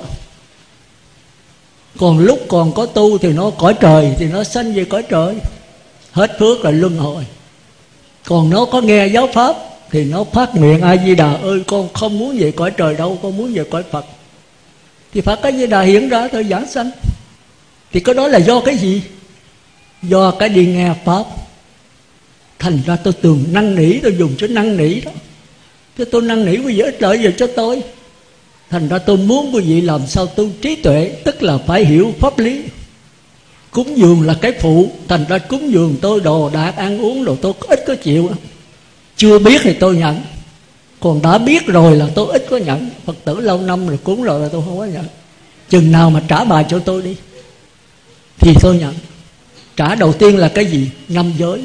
Còn lúc còn có tu thì nó cõi trời, thì nó sanh về cõi trời, hết phước là luân hồi. Còn nó có nghe giáo pháp thì nó phát nguyện A Di Đà ơi, con không muốn về cõi trời đâu, con muốn về cõi Phật. Thì Phật A Di Đà hiện ra thôi giảng sanh. Thì cái đó là do cái gì? Do cái đi nghe pháp. Thành ra tôi thường năn nỉ, tôi dùng chữ năn nỉ đó, chứ tôi năn nỉ quý vị ích lợi gì cho tôi. Thành ra tôi muốn quý vị làm sao tu trí tuệ, tức là phải hiểu pháp lý. Cúng dường là cái phụ. Thành ra cúng dường tôi đồ đạc ăn uống rồi tôi ít có chịu. Chưa biết thì tôi nhận, còn đã biết rồi là tôi ít có nhận. Phật tử lâu năm rồi cúng rồi là tôi không có nhận. Chừng nào mà trả bài cho tôi đi thì tôi nhận. Trả đầu tiên là cái gì? 5 giới,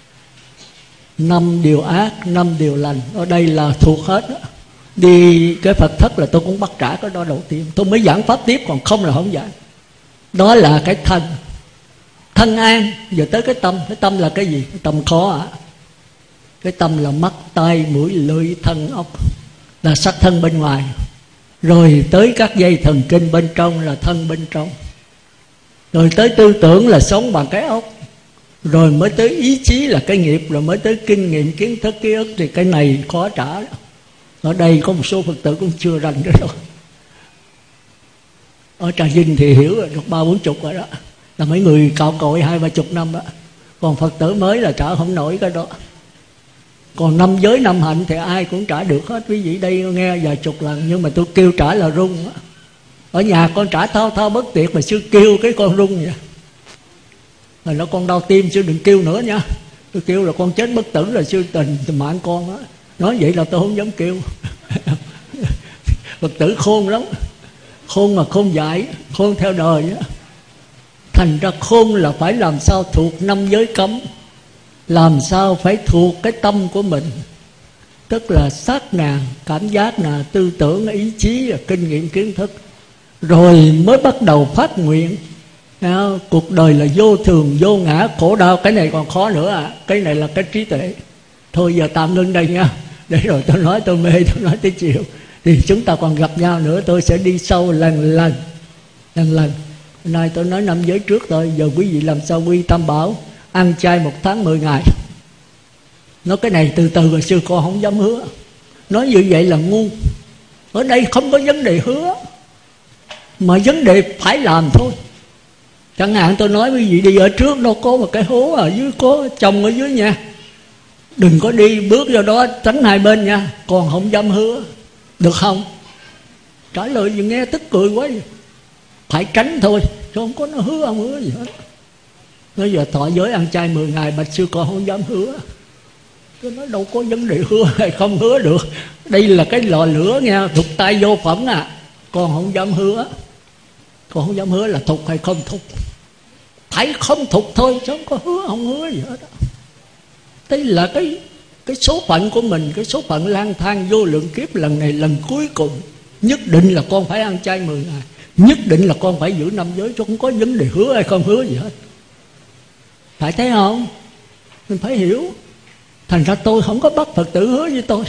5 điều ác, 5 điều lành. Ở đây là thuộc hết đó. Đi cái Phật thất là tôi cũng bắt trả cái đó đầu tiên, tôi mới giảng pháp tiếp, còn không là không giảng. Đó là cái thân, thân an. Giờ tới cái tâm. Cái tâm là cái gì? Cái tâm khó ạ. Cái tâm là mắt, tai, mũi, lưỡi, thân, ốc, là sắc thân bên ngoài. Rồi tới các dây thần kinh bên trong là thân bên trong. Rồi tới tư tưởng là sống bằng cái ốc. Rồi mới tới ý chí là cái nghiệp. Rồi mới tới kinh nghiệm, kiến thức, ký ức. Thì cái này khó trả đó. Ở đây có một số Phật tử cũng chưa rành cái đó. Ở Trà Vinh thì hiểu rồi, được 30-40 rồi đó, là mấy người cạo cội 20-30 năm đó. Còn Phật tử mới là trả không nổi cái đó. Còn 5 giới 5 hạnh thì ai cũng trả được hết. Quý vị đây nghe vài chục lần, nhưng mà tôi kêu trả là run đó. Ở nhà con trả thao thao bất tuyệt, mà sư kêu cái con run vậy. Rồi nó con đau tim, sư đừng kêu nữa nha. Tôi kêu là con chết bất tử rồi sư tình mạng con á. Nói vậy là tôi không dám kêu. Phật tử khôn lắm, khôn mà khôn dại, khôn theo đời á. Thành ra khôn là phải làm sao thuộc 5 giới cấm, làm sao phải thuộc cái tâm của mình, tức là sát nà, cảm giác nà, tư tưởng, ý chí, kinh nghiệm, kiến thức. Rồi mới bắt đầu phát nguyện. Cuộc đời là vô thường, vô ngã, khổ đau. Cái này còn khó nữa à. Cái này là cái trí tuệ. Thôi giờ tạm ngưng đây nha, để rồi tôi nói tôi mê, tôi nói tới chiều. Thì chúng ta còn gặp nhau nữa, tôi sẽ đi sâu lần lần. Nay tôi nói 5 giới trước thôi. Giờ quý vị làm sao quy tam bảo, ăn chay 1 tháng 10 ngày. Nói cái này từ từ rồi sư con không dám hứa. Nói như vậy là ngu. Ở đây không có vấn đề hứa, mà vấn đề phải làm thôi. Chẳng hạn tôi nói quý vị đi ở trước đâu có một cái hố ở dưới, có chồng ở dưới nha, đừng có đi bước vào đó, tránh hai bên nha. Còn không dám hứa, được không? Trả lời gì nghe tức cười quá vậy. Phải tránh thôi, chứ không có nó hứa không hứa gì hết. Nói giờ thọ giới ăn chay 10 ngày, bạch sư con không dám hứa. Tôi nói đâu có vấn đề hứa hay không hứa được. Đây là cái lò lửa nghe, thục tay vô phẩm à. Con không dám hứa. Con không dám hứa là thục hay không thục. Phải không thục thôi, chứ không có hứa không hứa gì hết. Đây là cái số phận của mình, cái số phận lang thang vô lượng kiếp. Lần này lần cuối cùng, nhất định là con phải ăn chay 10 ngày, nhất định là con phải giữ 5 giới, chứ không có vấn đề hứa hay không hứa gì hết. Phải thấy không? Mình phải hiểu. Thành ra tôi không có bắt Phật tử hứa với tôi,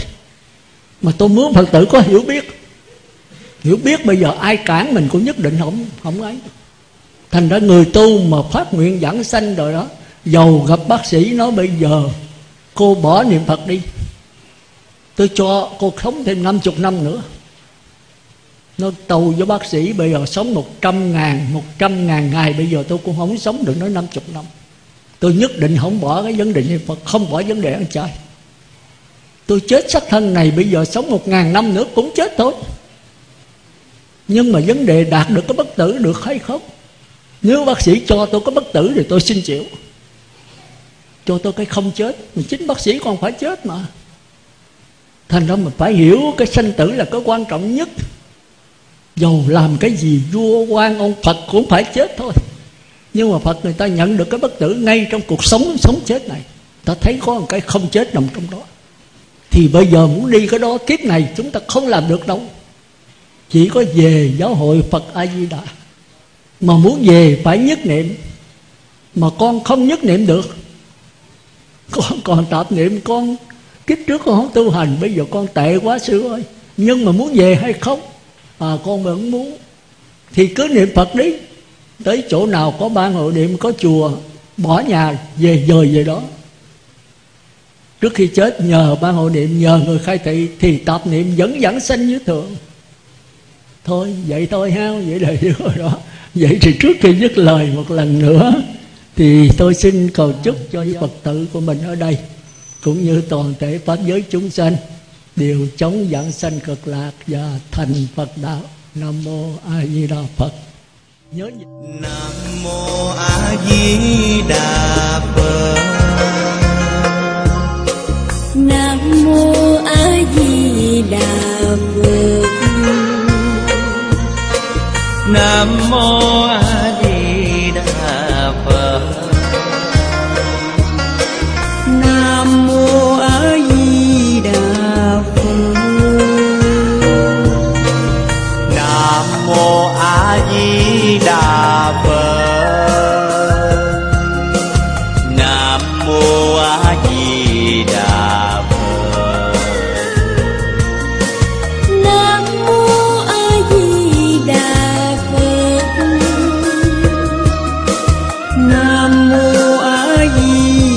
mà tôi muốn Phật tử có hiểu biết. Hiểu biết bây giờ ai cản mình cũng nhất định không ấy. Thành ra người tu mà phát nguyện giảng sanh rồi đó, dầu gặp bác sĩ nói bây giờ cô bỏ niệm Phật đi, tôi cho cô sống thêm 50 năm nữa. Nó tù với bác sĩ bây giờ sống 100.000 ngày, bây giờ tôi cũng không sống được nói 50 năm. Tôi nhất định không bỏ cái vấn đề niệm Phật, không bỏ vấn đề ăn chay. Tôi chết xác thân này bây giờ sống 1000 năm nữa cũng chết thôi. Nhưng mà vấn đề đạt được cái bất tử được hay không. Nếu bác sĩ cho tôi có bất tử thì tôi xin chịu. Cho tôi cái không chết, mà chính bác sĩ còn phải chết mà. Thành ra mình phải hiểu cái sanh tử là cái quan trọng nhất. Dầu làm cái gì vua quan ông Phật cũng phải chết thôi. Nhưng mà Phật người ta nhận được cái bất tử ngay trong cuộc sống chết này. Ta thấy có một cái không chết nằm trong đó. Thì bây giờ muốn đi cái đó kiếp này chúng ta không làm được đâu. Chỉ có về giáo hội Phật A Di Đà Mà muốn về phải nhất niệm, mà con không nhất niệm được. Con còn tạp niệm, con kiếp trước con không tu hành, bây giờ con tệ quá sư ơi. Nhưng mà muốn về hay không? Con vẫn muốn. Thì cứ niệm Phật đi. Tới chỗ nào có ban hội niệm, có chùa, bỏ nhà về dời về đó. Trước khi chết nhờ ban hội niệm, nhờ người khai thị, thì tạp niệm vẫn vãng sanh như thường. Thôi vậy thôi ha, vậy là rồi đó. Vậy thì trước khi dứt lời một lần nữa, thì tôi xin cầu chúc cho Phật tử của mình ở đây, cũng như toàn thể pháp giới chúng sanh, đều chống vãng sanh cực lạc và thành Phật đạo. Nam mô A Di Đà Phật. Nhớ Nam mô A Di Đà Phật. Nam mô A Di Đà Phật. Nam mô A Di Đà Phật. Nam mô A Di Đà Phật. Nam mô A Di Đà Phật. Nam mô A Di Đà Phật. Nam mô A Di Đà Phật. Nam mô A Di